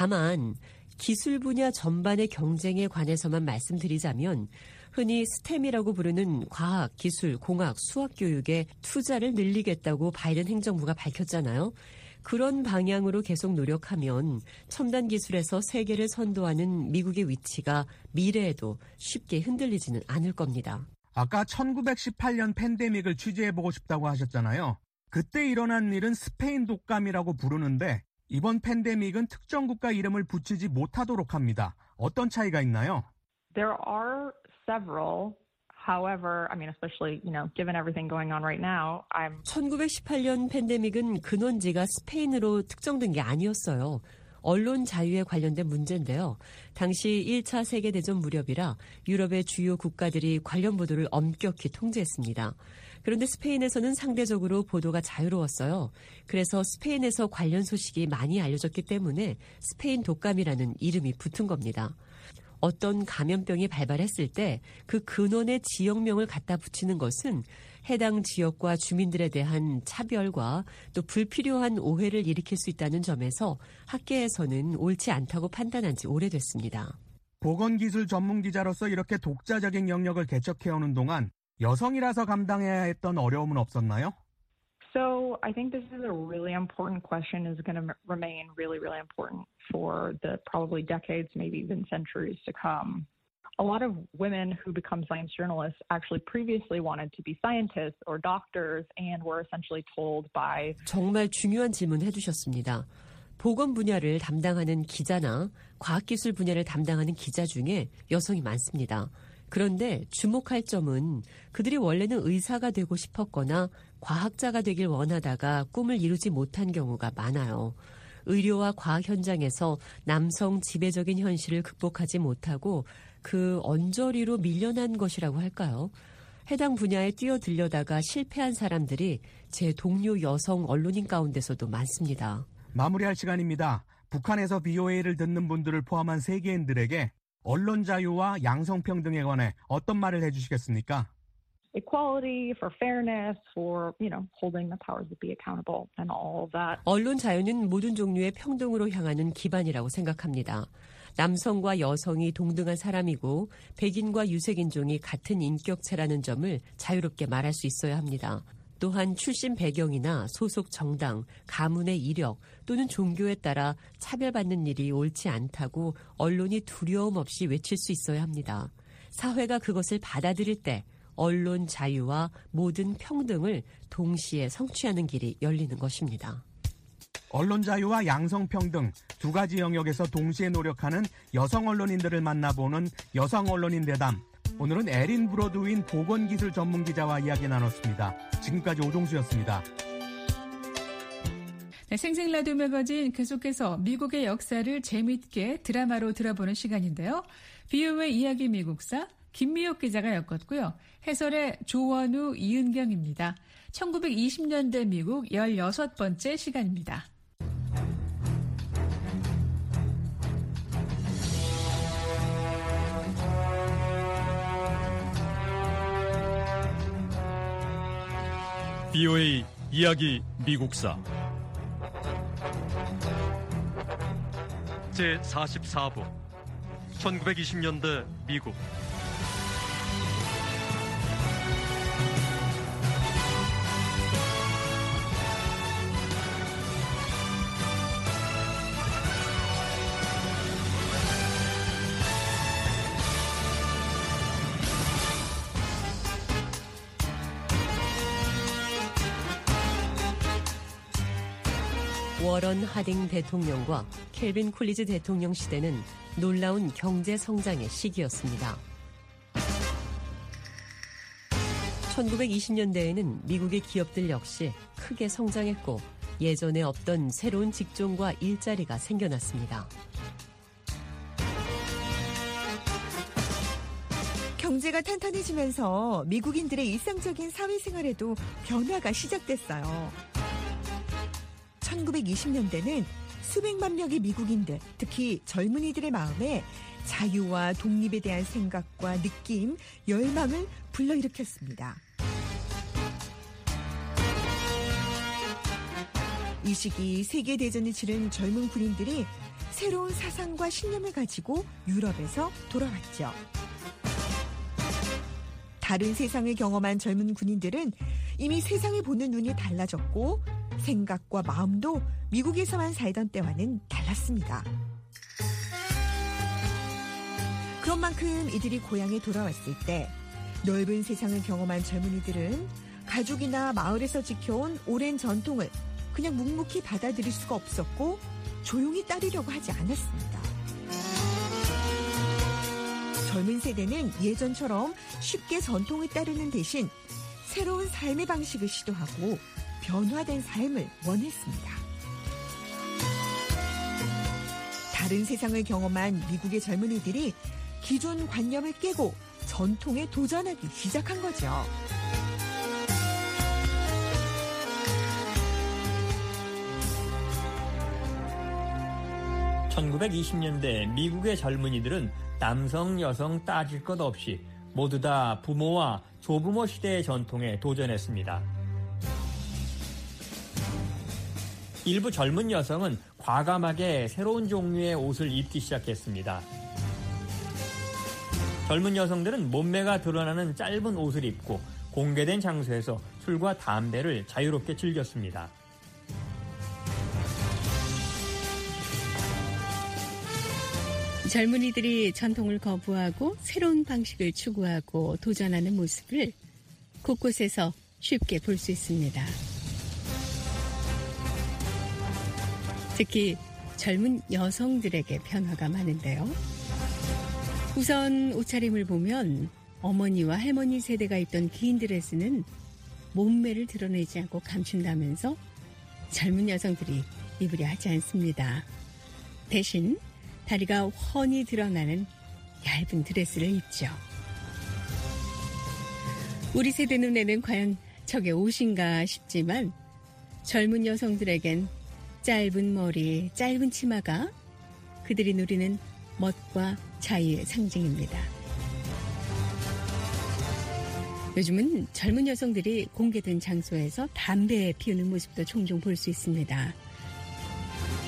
다만 기술 분야 전반의 경쟁에 관해서만 말씀드리자면 흔히 스템이라고 부르는 과학, 기술, 공학, 수학 교육에 투자를 늘리겠다고 바이든 행정부가 밝혔잖아요. 그런 방향으로 계속 노력하면 첨단 기술에서 세계를 선도하는 미국의 위치가 미래에도 쉽게 흔들리지는 않을 겁니다. 아까 천구백십팔 년 팬데믹을 취재해보고 싶다고 하셨잖아요. 그때 일어난 일은 스페인 독감이라고 부르는데 이번 팬데믹은 특정 국가 이름을 붙이지 못하도록 합니다. 어떤 차이가 있나요? There are several. However, I mean, especially, you know, given everything going on right now, I'm. 천구백십팔 년 팬데믹은 근원지가 스페인으로 특정된 게 아니었어요. 언론 자유에 관련된 문제인데요. 당시 일 차 세계대전 무렵이라 유럽의 주요 국가들이 관련 보도를 엄격히 통제했습니다. 그런데 스페인에서는 상대적으로 보도가 자유로웠어요. 그래서 스페인에서 관련 소식이 많이 알려졌기 때문에 스페인 독감이라는 이름이 붙은 겁니다. 어떤 감염병이 발발했을 때 그 근원의 지역명을 갖다 붙이는 것은 해당 지역과 주민들에 대한 차별과 또 불필요한 오해를 일으킬 수 있다는 점에서 학계에서는 옳지 않다고 판단한 지 오래됐습니다. 보건기술 전문 기자로서 이렇게 독자적인 영역을 개척해오는 동안 여성이라서 감당해야 했던 어려움은 없었나요? So I think this is a really important question. Is going to remain really, really important for the probably decades, maybe even centuries to come. A lot of women who become science journalists actually previously wanted to be scientists or doctors and were essentially told by. 정말 중요한 질문 해주셨습니다. 보건 분야를 담당하는 기자나 과학기술 분야를 담당하는 기자 중에 여성이 많습니다. 그런데 주목할 점은 그들이 원래는 의사가 되고 싶었거나 과학자가 되길 원하다가 꿈을 이루지 못한 경우가 많아요. 의료와 과학 현장에서 남성 지배적인 현실을 극복하지 못하고 그 언저리로 밀려난 것이라고 할까요? 해당 분야에 뛰어들려다가 실패한 사람들이 제 동료 여성 언론인 가운데서도 많습니다. 마무리할 시간입니다. 북한에서 비오에이를 듣는 분들을 포함한 세계인들에게 언론 자유와 양성평등에 관해 어떤 말을 해주시겠습니까? Equality, for fairness, for, you know, holding the powers that be accountable and all of that. 언론 자유는 모든 종류의 평등으로 향하는 기반이라고 생각합니다. 남성과 여성이 동등한 사람이고 백인과 유색인종이 같은 인격체라는 점을 자유롭게 말할 수 있어야 합니다. 또한 출신 배경이나 소속 정당, 가문의 이력 또는 종교에 따라 차별받는 일이 옳지 않다고 언론이 두려움 없이 외칠 수 있어야 합니다. 사회가 그것을 받아들일 때 언론 자유와 모든 평등을 동시에 성취하는 길이 열리는 것입니다. 언론 자유와 양성평등 두 가지 영역에서 동시에 노력하는 여성 언론인들을 만나보는 여성 언론인 대담. 오늘은 에린 브로드윈 보건기술 전문기자와 이야기 나눴습니다. 지금까지 오종수였습니다. 네, 생생 라디오 매거진 계속해서 미국의 역사를 재미있게 드라마로 들어보는 시간인데요. 비오에이 이야기 미국사 김미옥 기자가 엮었고요. 해설의 조원우, 이은경입니다. 천구백이십 년대 미국 열여섯 번째 시간입니다. 비오에이 이야기 미국사 제사십사 부 천구백이십 년대 미국 워런 하딩 대통령과 켈빈 쿨리즈 대통령 시대는 놀라운 경제 성장의 시기였습니다. 천구백이십 년대에는 미국의 기업들 역시 크게 성장했고 예전에 없던 새로운 직종과 일자리가 생겨났습니다. 경제가 탄탄해지면서 미국인들의 일상적인 사회생활에도 변화가 시작됐어요. 천구백이십 년대는 수백만 명의 미국인들, 특히 젊은이들의 마음에 자유와 독립에 대한 생각과 느낌, 열망을 불러일으켰습니다. 이 시기 세계대전을 치른 젊은 군인들이 새로운 사상과 신념을 가지고 유럽에서 돌아왔죠. 다른 세상을 경험한 젊은 군인들은 이미 세상을 보는 눈이 달라졌고 생각과 마음도 미국에서만 살던 때와는 달랐습니다. 그런 만큼 이들이 고향에 돌아왔을 때 넓은 세상을 경험한 젊은이들은 가족이나 마을에서 지켜온 오랜 전통을 그냥 묵묵히 받아들일 수가 없었고 조용히 따르려고 하지 않았습니다. 젊은 세대는 예전처럼 쉽게 전통을 따르는 대신 새로운 삶의 방식을 시도하고 변화된 삶을 원했습니다. 다른 세상을 경험한 미국의 젊은이들이 기존 관념을 깨고 전통에 도전하기 시작한 거죠. 천구백이십 년대 미국의 젊은이들은 남성, 여성 따질 것 없이 모두 다 부모와 조부모 시대의 전통에 도전했습니다. 일부 젊은 여성은 과감하게 새로운 종류의 옷을 입기 시작했습니다. 젊은 여성들은 몸매가 드러나는 짧은 옷을 입고 공개된 장소에서 술과 담배를 자유롭게 즐겼습니다. 젊은이들이 전통을 거부하고 새로운 방식을 추구하고 도전하는 모습을 곳곳에서 쉽게 볼 수 있습니다. 특히 젊은 여성들에게 변화가 많은데요. 우선 옷차림을 보면 어머니와 할머니 세대가 입던 긴 드레스는 몸매를 드러내지 않고 감춘다면서 젊은 여성들이 입으려 하지 않습니다. 대신 다리가 훤히 드러나는 얇은 드레스를 입죠. 우리 세대 눈에는 과연 저게 옷인가 싶지만 젊은 여성들에겐 짧은 머리, 짧은 치마가 그들이 누리는 멋과 자유의 상징입니다. 요즘은 젊은 여성들이 공개된 장소에서 담배 피우는 모습도 종종 볼 수 있습니다.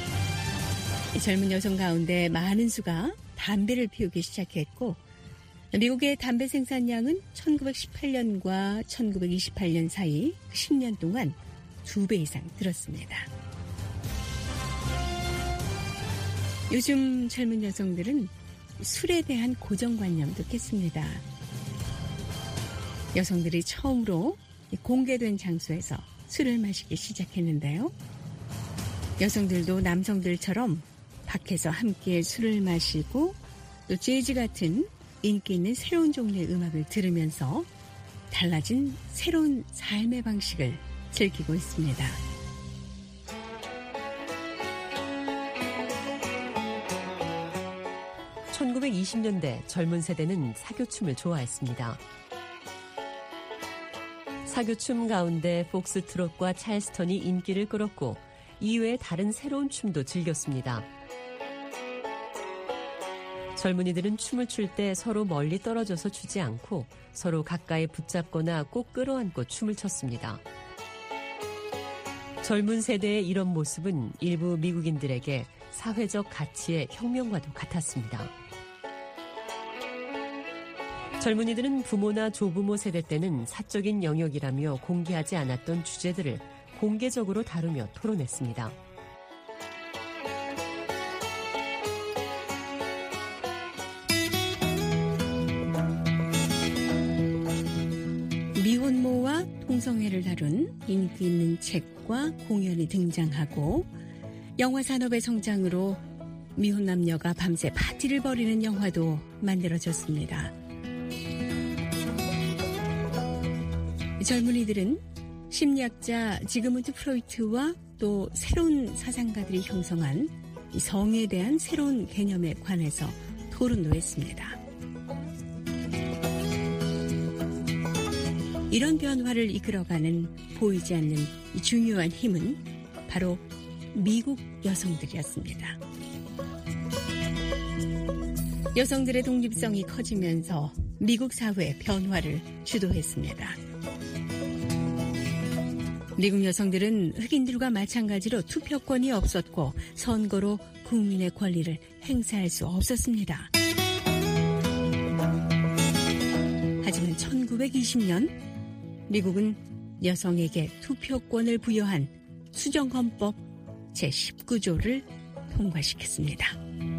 젊은 여성 가운데 많은 수가 담배를 피우기 시작했고 미국의 담배 생산량은 천구백십팔 년과 천구백이십팔 년 사이 십 년 동안 두 배 이상 늘었습니다. 요즘 젊은 여성들은 술에 대한 고정관념도 깼습니다. 여성들이 처음으로 공개된 장소에서 술을 마시기 시작했는데요. 여성들도 남성들처럼 밖에서 함께 술을 마시고 또 재즈 같은 인기 있는 새로운 종류의 음악을 들으면서 달라진 새로운 삶의 방식을 즐기고 있습니다. 천구백이십 년대 젊은 세대는 사교춤을 좋아했습니다. 사교춤 가운데 폭스트롯과 찰스턴이 인기를 끌었고 이외에 다른 새로운 춤도 즐겼습니다. 젊은이들은 춤을 출 때 서로 멀리 떨어져서 추지 않고 서로 가까이 붙잡거나 꼭 끌어안고 춤을 췄습니다. 젊은 세대의 이런 모습은 일부 미국인들에게 사회적 가치의 혁명과도 같았습니다. 젊은이들은 부모나 조부모 세대 때는 사적인 영역이라며 공개하지 않았던 주제들을 공개적으로 다루며 토론했습니다. 미혼모와 동성애를 다룬 인기 있는 책과 공연이 등장하고 영화 산업의 성장으로 미혼 남녀가 밤새 파티를 벌이는 영화도 만들어졌습니다. 젊은이들은 심리학자 지그문드 프로이트와 또 새로운 사상가들이 형성한 성에 대한 새로운 개념에 관해서 토론도 했습니다. 이런 변화를 이끌어가는 보이지 않는 중요한 힘은 바로 미국 여성들이었습니다. 여성들의 독립성이 커지면서 미국 사회의 변화를 주도했습니다. 미국 여성들은 흑인들과 마찬가지로 투표권이 없었고 선거로 국민의 권리를 행사할 수 없었습니다. 하지만 천구백이십 년 미국은 여성에게 투표권을 부여한 수정헌법 제십구 조를 통과시켰습니다.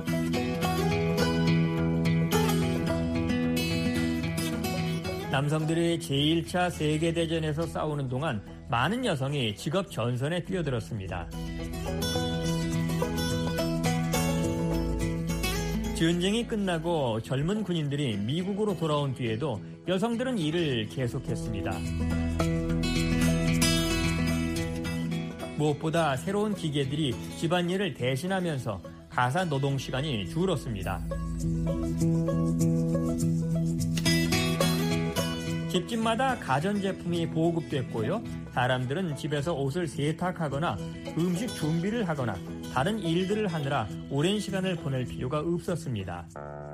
남성들이 제일 차 세계대전에서 싸우는 동안 많은 여성이 직업 전선에 뛰어들었습니다. 전쟁이 끝나고 젊은 군인들이 미국으로 돌아온 뒤에도 여성들은 일을 계속했습니다. 무엇보다 새로운 기계들이 집안일을 대신하면서 가사 노동 시간이 줄었습니다. 집집마다 가전제품이 보급됐고요. 사람들은 집에서 옷을 세탁하거나 음식 준비를 하거나 다른 일들을 하느라 오랜 시간을 보낼 필요가 없었습니다.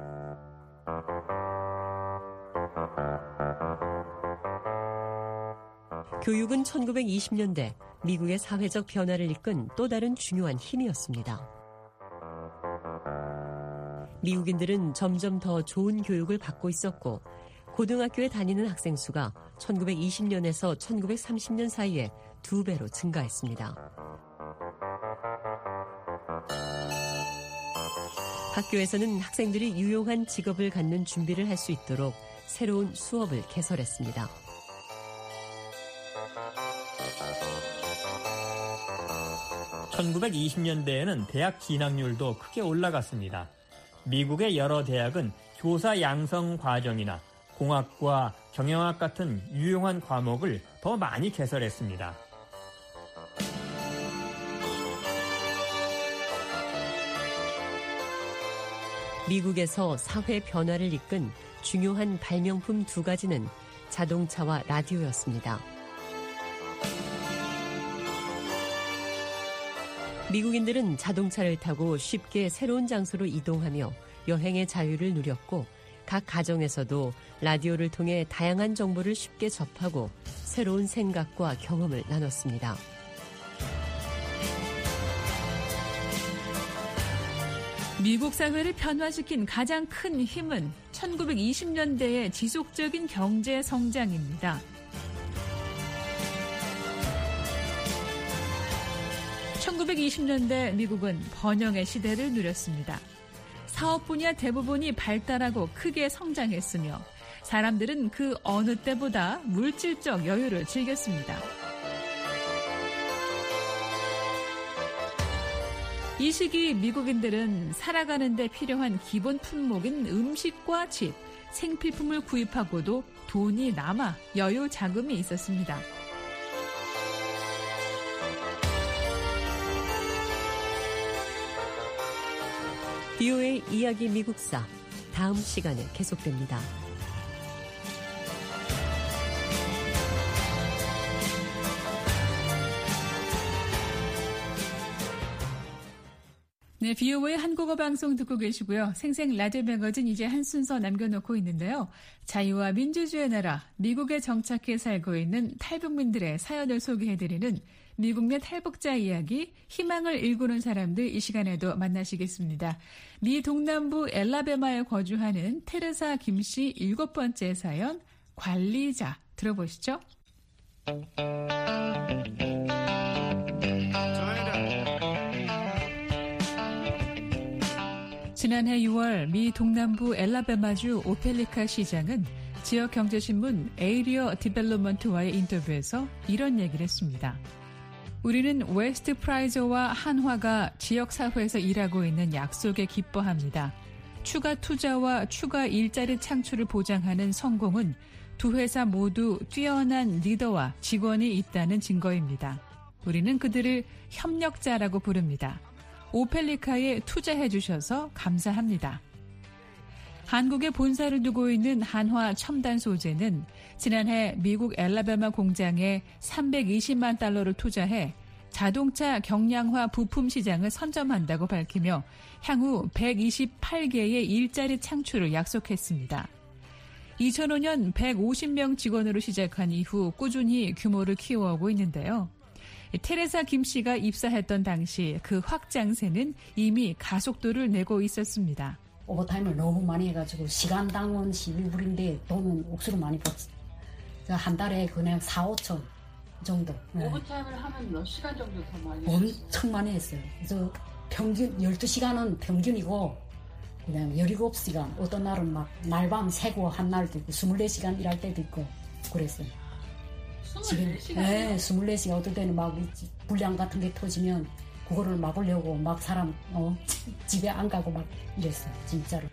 교육은 천구백이십 년대 미국의 사회적 변화를 이끈 또 다른 중요한 힘이었습니다. 미국인들은 점점 더 좋은 교육을 받고 있었고 고등학교에 다니는 학생 수가 천구백이십 년에서 천구백삼십 년 사이에 두 배로 증가했습니다. 학교에서는 학생들이 유용한 직업을 갖는 준비를 할 수 있도록 새로운 수업을 개설했습니다. 천구백이십 년대에는 대학 진학률도 크게 올라갔습니다. 미국의 여러 대학은 교사 양성 과정이나 공학과 경영학 같은 유용한 과목을 더 많이 개설했습니다. 미국에서 사회 변화를 이끈 중요한 발명품 두 가지는 자동차와 라디오였습니다. 미국인들은 자동차를 타고 쉽게 새로운 장소로 이동하며 여행의 자유를 누렸고 각 가정에서도 라디오를 통해 다양한 정보를 쉽게 접하고 새로운 생각과 경험을 나눴습니다. 미국 사회를 변화시킨 가장 큰 힘은 천구백이십 년대의 지속적인 경제 성장입니다. 천구백이십 년대 미국은 번영의 시대를 누렸습니다. 사업 분야 대부분이 발달하고 크게 성장했으며 사람들은 그 어느 때보다 물질적 여유를 즐겼습니다. 이 시기 미국인들은 살아가는 데 필요한 기본 품목인 음식과 집, 생필품을 구입하고도 돈이 남아 여유 자금이 있었습니다. 비오에이 이야기 미국사 다음 시간에 계속됩니다. 네, 비오에이 한국어 방송 듣고 계시고요. 생생 라디오 매거진 이제 한 순서 남겨놓고 있는데요. 자유와 민주주의 나라, 미국에 정착해 살고 있는 탈북민들의 사연을 소개해드리는 미국 내 탈북자 이야기, 희망을 일구는 사람들 이 시간에도 만나시겠습니다. 미 동남부 엘라베마에 거주하는 테레사 김 씨 일곱 번째 사연, 관리자 들어보시죠. 지난해 유월 미 동남부 엘라베마주 오펠리카 시장은 지역 경제신문 에이리어 디벨롭먼트와의 인터뷰에서 이런 얘기를 했습니다. 우리는 웨스트 프라이저와 한화가 지역사회에서 일하고 있는 약속에 기뻐합니다. 추가 투자와 추가 일자리 창출을 보장하는 성공은 두 회사 모두 뛰어난 리더와 직원이 있다는 증거입니다. 우리는 그들을 협력자라고 부릅니다. 오펠리카에 투자해 주셔서 감사합니다. 한국에 본사를 두고 있는 한화 첨단 소재는 지난해 미국 엘라베마 공장에 삼백이십만 달러를 투자해 자동차 경량화 부품 시장을 선점한다고 밝히며 향후 백이십팔 개의 일자리 창출을 약속했습니다. 이천오 년 백오십 명 직원으로 시작한 이후 꾸준히 규모를 키워오고 있는데요. 테레사 김 씨가 입사했던 당시 그 확장세는 이미 가속도를 내고 있었습니다. 오버타임을 너무 많이 해가지고 시간당은 십일 불인데 돈은 억수로 많이 벌었어요. 한 달에 그냥 사, 오천 정도. 네. 오버타임을 하면 몇 시간 정도 더 많이 엄청 많이 했어요. 그래서 평균 열두 시간은 평균이고 그냥 열일곱 시간 어떤 날은 막 날밤 새고 한 날도 있고 스물네 시간 일할 때도 있고 그랬어요. 스물네 시간이요? 네, 스물네 시간 어떨 때는 막 불량 같은 게 터지면 그거를 막으려고 막 사람 어, 집에 안 가고 막 이랬어요. 진짜로.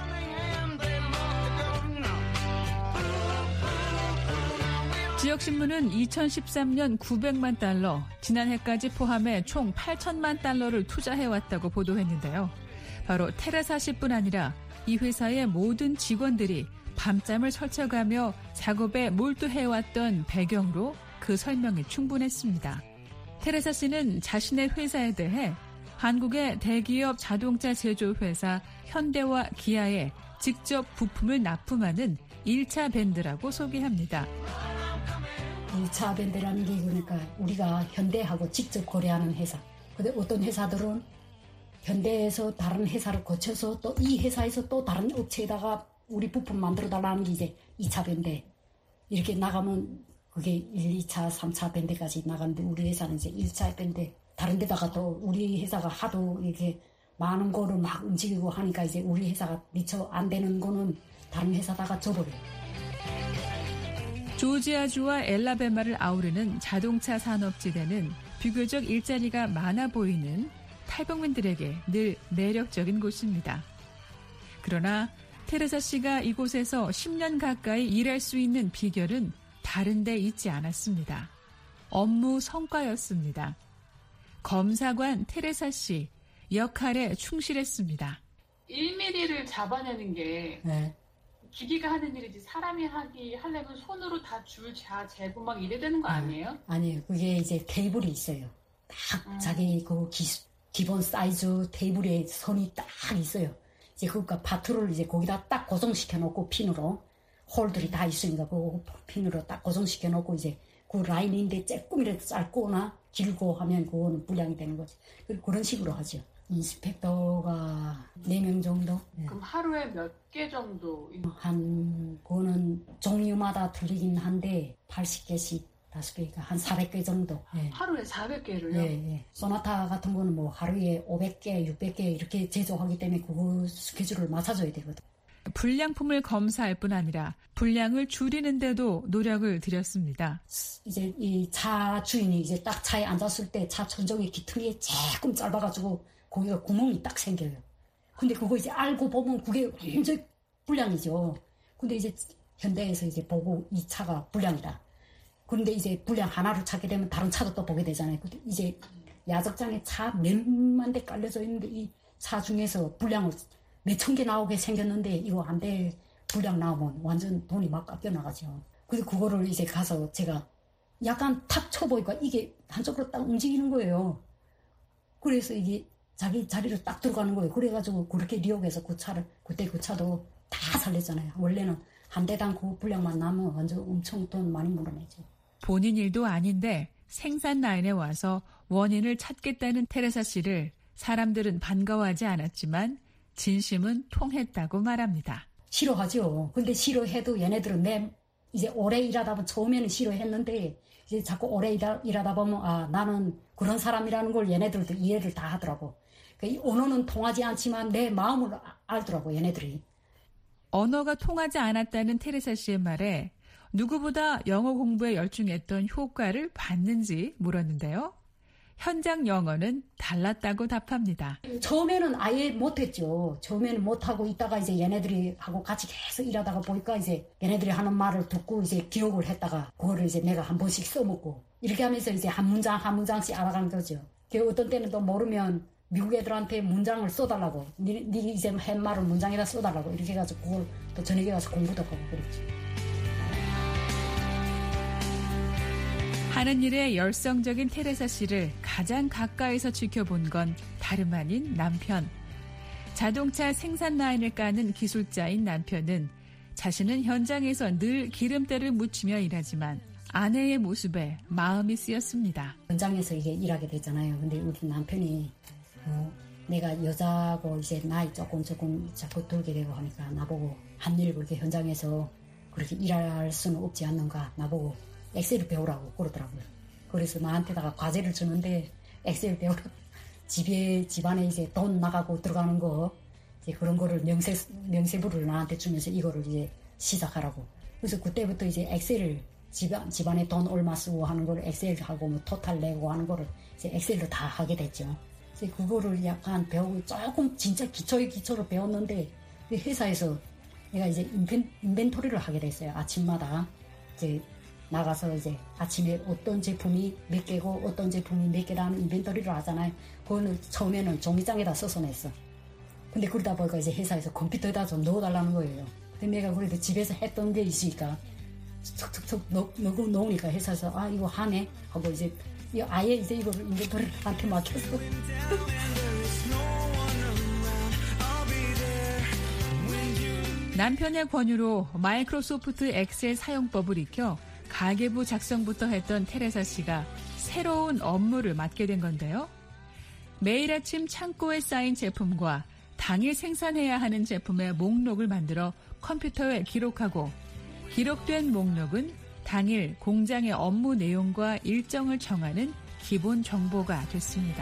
지역신문은 이천십삼 년 구백만 달러, 지난해까지 포함해 총 팔천만 달러를 투자해왔다고 보도했는데요. 바로 테레사 씨뿐 아니라 이 회사의 모든 직원들이 밤잠을 설쳐가며 작업에 몰두해왔던 배경으로 그 설명이 충분했습니다. 테레사 씨는 자신의 회사에 대해 한국의 대기업 자동차 제조회사 현대와 기아에 직접 부품을 납품하는 일 차 밴드라고 소개합니다. 일 차 밴드라는 게 그러니까 우리가 현대하고 직접 거래하는 회사. 근데 어떤 회사들은 현대에서 다른 회사를 거쳐서 또 이 회사에서 또 다른 업체에다가 우리 부품 만들어 달라는 게 이제 이 차 밴드. 이렇게 나가면 그게 일, 이 차, 삼 차 밴드까지 나가는데 우리 회사는 이제 일 차 밴드. 다른 데다가 또 우리 회사가 하도 이렇게 많은 거를 막 움직이고 하니까 이제 우리 회사가 미처 안 되는 거는 다른 회사다가 줘버려요. 조지아주와 엘라베마를 아우르는 자동차 산업지대는 비교적 일자리가 많아 보이는 탈북민들에게 늘 매력적인 곳입니다. 그러나 테레사 씨가 이곳에서 십 년 가까이 일할 수 있는 비결은 다른 데 있지 않았습니다. 업무 성과였습니다. 검사관 테레사 씨 역할에 충실했습니다. 일 밀리미터를 잡아내는 게 네. 기계가 하는 일이지 사람이 하기 하려면 손으로 다 줄 자 재고 막 이래야 되는 거 아니에요? 아니에요. 그게 이제 테이블이 있어요. 딱 음. 자기 그 기, 기본 사이즈 테이블에 선이 딱 있어요. 이제 그러니까 바트를 이제 거기다 딱 고정시켜 놓고 핀으로 홀들이 다 있으니까 그 핀으로 딱 고정시켜 놓고 이제 그 라인인데 조금이라도 짧거나 길고 하면 그거는 불량이 되는 거지. 그런 식으로 하죠. 인스펙터가 네 명 정도. 그럼 하루에 몇 개 정도? 한, 그거는 종류마다 틀리긴 한데, 팔십 개씩, 다섯 개니까 한 사백 개 정도. 네. 하루에 사백 개를요? 예, 예. 소나타 같은 거는 뭐 하루에 오백 개, 육백 개 이렇게 제조하기 때문에 그거 스케줄을 맞춰줘야 되거든. 불량품을 검사할 뿐 아니라 불량을 줄이는데도 노력을 들였습니다. 이제 이 차 주인이 이제 딱 차에 앉았을 때 차 천정의 기퉁이 조금 짧아가지고 거기가 구멍이 딱 생겨요. 근데 그거 이제 알고 보면 그게 완전 불량이죠. 근데 이제 현대에서 이제 보고 이 차가 불량이다. 그런데 이제 불량 하나를 찾게 되면 다른 차도 또 보게 되잖아요. 근데 이제 야적장에 차 몇만 대 깔려져 있는데 이 차 중에서 불량을 몇천 개 나오게 생겼는데 이거 안 돼. 불량 나오면 완전 돈이 막 깎여 나가죠. 그래서 그거를 이제 가서 제가 약간 탁 쳐보니까 이게 한쪽으로 딱 움직이는 거예요. 그래서 이게 자기 자리를 딱 들어가는 거예요. 그래가지고 그렇게 리옥에서 그 차를, 그때 그 차도 다 살렸잖아요. 원래는 한 대당 그 분량만 나면 완전 엄청 돈 많이 물어내죠. 본인 일도 아닌데 생산 라인에 와서 원인을 찾겠다는 테레사 씨를 사람들은 반가워하지 않았지만 진심은 통했다고 말합니다. 싫어하죠. 근데 싫어해도 얘네들은 내 이제 오래 일하다 보면 처음에는 싫어했는데 이제 자꾸 오래 일하, 일하다 보면 아 나는 그런 사람이라는 걸 얘네들도 이해를 다 하더라고. 그러니까 이 언어는 통하지 않지만 내 마음을 알더라고 얘네들이. 언어가 통하지 않았다는 테레사 씨의 말에 누구보다 영어 공부에 열중했던 효과를 봤는지 물었는데요. 현장 영어는 달랐다고 답합니다. 처음에는 아예 못했죠. 처음에는 못하고 있다가 이제 얘네들이 하고 같이 계속 일하다가 보니까 이제 얘네들이 하는 말을 듣고 이제 기억을 했다가 그거를 이제 내가 한 번씩 써먹고 이렇게 하면서 이제 한 문장 한 문장씩 알아간 거죠. 어떤 때는 또 모르면 미국 애들한테 문장을 써달라고. 니, 니 이제 한 말을 문장에다 써달라고. 이렇게 해가지고 그걸 또 저녁에 가서 공부도 하고 그랬죠. 하는 일에 열성적인 테레사 씨를 가장 가까이서 지켜본 건 다름 아닌 남편. 자동차 생산 라인을 까는 기술자인 남편은 자신은 현장에서 늘 기름때를 묻히며 일하지만 아내의 모습에 마음이 쓰였습니다. 현장에서 이게 일하게 되잖아요. 근데 우리 남편이 어, 내가 여자고 이제 나이 조금 조금 자꾸 들게 되고 하니까 나보고 한 일 그렇게 현장에서 그렇게 일할 수는 없지 않는가 나보고 엑셀을 배우라고 그러더라고요. 그래서 나한테다가 과제를 주는데 엑셀 배우라고 집에 집안에 이제 돈 나가고 들어가는 거 이제 그런 거를 명세 명세부를 나한테 주면서 이거를 이제 시작하라고. 그래서 그때부터 이제 엑셀을 집안 집안에 돈 얼마 쓰고 하는 거를 엑셀하고 뭐 토탈 내고 하는 거를 이제 엑셀로 다 하게 됐죠. 그래서 그거를 약간 배우고 조금 진짜 기초의 기초로 배웠는데 회사에서 내가 이제 인벤, 인벤토리를 하게 됐어요. 아침마다 이제 나가서 이제 아침에 어떤 제품이 몇 개고 어떤 제품이 몇 개라는 인벤토리를 하잖아요. 그거는 처음에는 종이장에다 써서 냈어. 근데 그러다 보니까 이제 회사에서 컴퓨터에다 좀 넣어달라는 거예요. 근데 내가 그래도 집에서 했던 게 있으니까 툭툭툭 넣고 놓으니까 회사에서 아 이거 하네 하고 이제 아예 이제 이거를 인벤토리를 한테 맡겼어. 남편의 권유로 마이크로소프트 엑셀 사용법을 익혀 가계부 작성부터 했던 테레사 씨가 새로운 업무를 맡게 된 건데요. 매일 아침 창고에 쌓인 제품과 당일 생산해야 하는 제품의 목록을 만들어 컴퓨터에 기록하고 기록된 목록은 당일 공장의 업무 내용과 일정을 정하는 기본 정보가 됐습니다.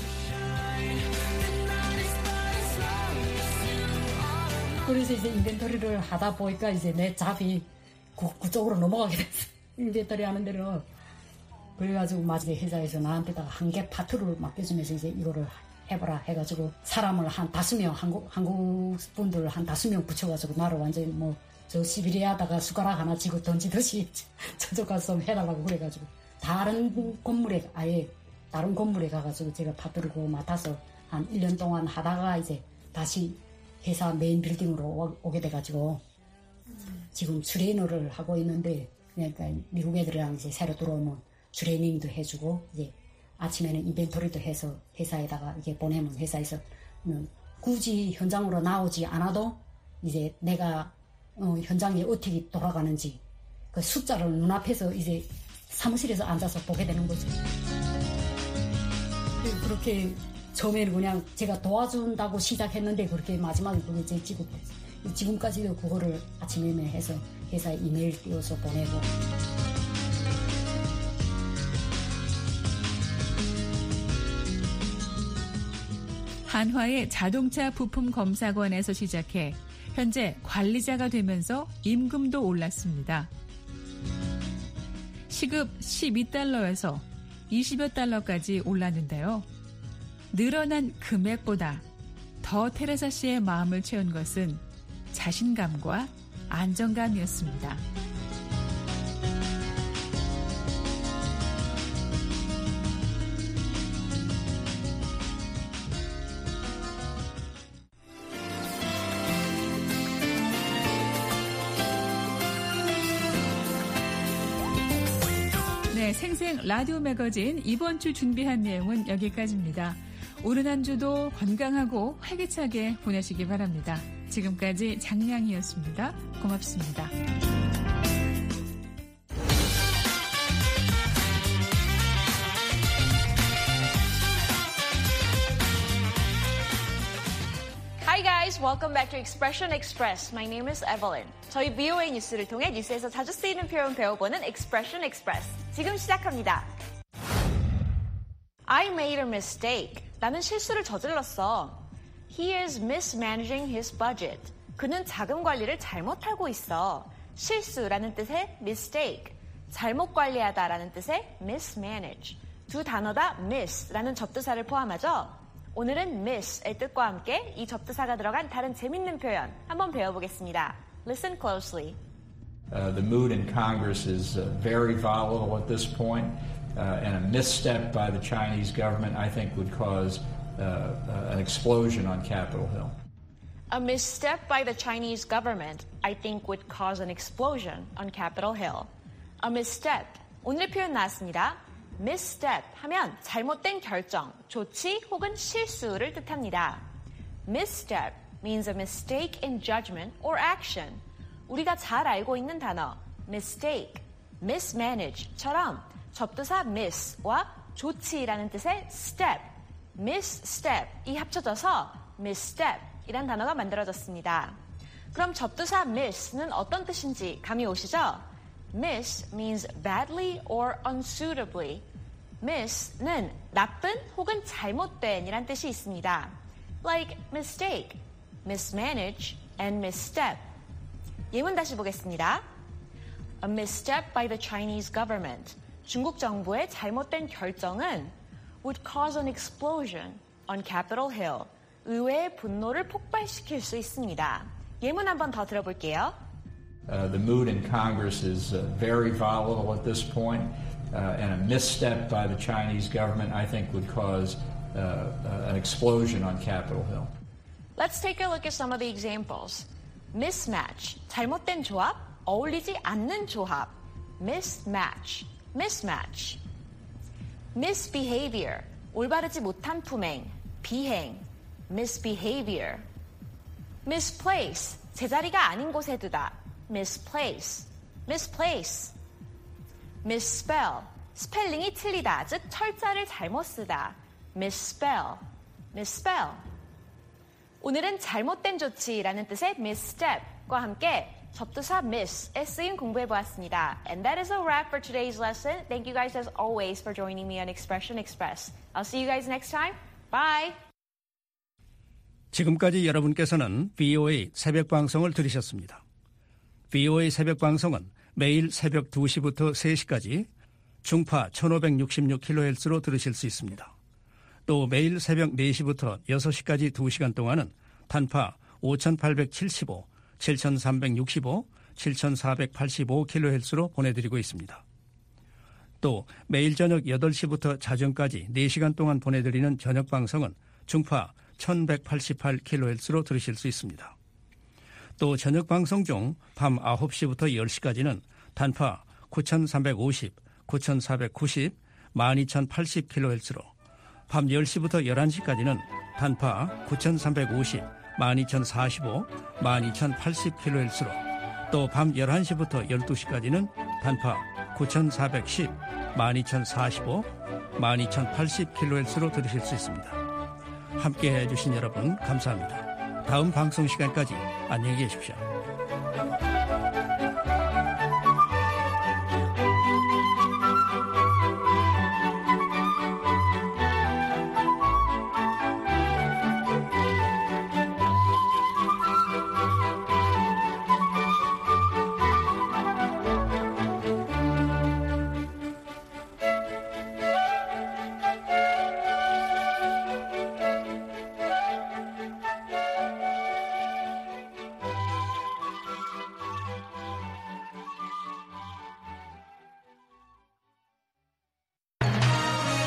그래서 이제 인벤토리를 하다 보니까 이제 내 잡이 그, 그쪽으로 넘어가게 됐어. 인벤토리 하는 대로. 그래가지고 마지막에 회사에서 나한테다가 한 개 파트를 맡겨주면서 이제 이거를 해봐라 해가지고 사람을 한 다섯 명, 한국, 한국 분들 한 다섯 명 붙여가지고 나를 완전히 뭐 저 시비리아다가 숟가락 하나 쥐고 던지듯이 저쪽 가서 해달라고 그래가지고 다른 건물에 아예 다른 건물에 가가지고 제가 파트를 그거 맡아서 한 일 년 동안 하다가 이제 다시 회사 메인 빌딩으로 오게 돼가지고 지금 트레이너를 하고 있는데 그러니까 미국 애들이랑 이제 새로 들어오면 트레이닝도 해주고 이제 아침에는 인벤토리도 해서 회사에다가 이게 보내면 회사에서 굳이 현장으로 나오지 않아도 이제 내가 어, 현장에 어떻게 돌아가는지 그 숫자를 눈앞에서 이제 사무실에서 앉아서 보게 되는 거죠. 그렇게 처음에는 그냥 제가 도와준다고 시작했는데 그렇게 마지막에 그게 제 직업됐어요. 지금까지도 그거를 아침에 해서 회사에 이메일 띄워서 보내고. 한화의 자동차 부품 검사관에서 시작해 현재 관리자가 되면서 임금도 올랐습니다. 시급 십이 달러에서 이십여 달러까지 올랐는데요. 늘어난 금액보다 더 테레사 씨의 마음을 채운 것은 자신감과 안정감이었습니다. 네, 생생 라디오 매거진 이번 주 준비한 내용은 여기까지입니다. 오늘 한 주도 건강하고 활기차게 보내시기 바랍니다. 지금까지 장량이었습니다. 고맙습니다. Hi guys, welcome back to Expression Express. My name is Evelyn. 저희 비오에이 뉴스를 통해 뉴스에서 자주 쓰이는 표현 배워보는 Expression Express. 지금 시작합니다. I made a mistake. 나는 실수를 저질렀어. He is mismanaging his budget. 그는 자금 관리를 잘못하고 있어. 실수라는 뜻의 mistake, 잘못 관리하다라는 뜻의 mismanage. 두 단어 다 miss라는 접두사를 포함하죠. 오늘은 miss의 뜻과 함께 이 접두사가 들어간 다른 재밌는 표현 한번 배워보겠습니다. Listen closely. Uh, the mood in Congress is uh, very volatile at this point, uh, and a misstep by the Chinese government, I think, would cause uh, uh, an explosion on Capitol Hill. A misstep by the Chinese government, I think, would cause an explosion on Capitol Hill. A misstep, 오늘의 표현 나왔습니다. misstep 하면 잘못된 결정, 조치 혹은 실수를 뜻합니다. misstep means a mistake in judgment or action. 우리가 잘 알고 있는 단어 mistake, mismanage처럼 접두사 miss와 조치라는 뜻의 step, misstep이 합쳐져서 misstep이란 단어가 만들어졌습니다. 그럼 접두사 miss는 어떤 뜻인지 감이 오시죠? Miss means badly or unsuitably. miss는 나쁜 혹은 잘못된 이란 뜻이 있습니다. Like mistake, mismanage, and misstep. 예문 다시 보겠습니다. A misstep by the Chinese government. 중국 정부의 잘못된 결정은 would cause an explosion on Capitol Hill. 의회의 분노를 폭발시킬 수 있습니다. 예문 한 번 더 들어볼게요. Uh, the mood in Congress is uh, very volatile at this point, uh, and a misstep by the Chinese government, I think, would cause uh, uh, an explosion on Capitol Hill. Let's take a look at some of the examples. Mismatch, 잘못된 조합, 어울리지 않는 조합. Mismatch, mismatch. Misbehavior, 올바르지 못한 품행, 비행. Misbehavior. Misplace, 제자리가 아닌 곳에 두다. misplace, misplace. misspell, 스펠링이 틀리다, 즉 철자를 잘못 쓰다. misspell, misspell. 오늘은 잘못된 조치라는 뜻의 misstep과 함께 접두사 miss에 쓰인 공부해보았습니다. And that is a wrap for today's lesson. Thank you guys as always for joining me on Expression Express. I'll see you guys next time. Bye! 지금까지 여러분께서는 비오에이 새벽 방송을 들으셨습니다. 비오에이 새벽 방송은 매일 새벽 두 시부터 세 시까지 중파 천오백육십육 킬로헤르츠로 들으실 수 있습니다. 또 매일 새벽 네 시부터 여섯 시까지 두 시간 동안은 단파 오천팔백칠십오, 칠천삼백육십오, 칠천사백팔십오 킬로헤르츠로 보내드리고 있습니다. 또 매일 저녁 여덟 시부터 자정까지 네 시간 동안 보내드리는 저녁 방송은 중파 천백팔십팔 킬로헤르츠로 들으실 수 있습니다. 또 저녁 방송 중 밤 아홉 시부터 열 시까지는 단파 구천삼백오십, 구천사백구십, 만 이천팔십 킬로헤르츠로, 밤 열 시부터 열한 시까지는 단파 구천삼백오십, 만 이천사십오, 만 이천팔십 킬로헤르츠로, 또 밤 열한 시부터 열두 시까지는 단파 구천사백십, 만 이천사십오, 만 이천팔십 킬로헤르츠로 들으실 수 있습니다. 함께해 주신 여러분 감사합니다. 다음 방송 시간까지 안녕히 계십시오.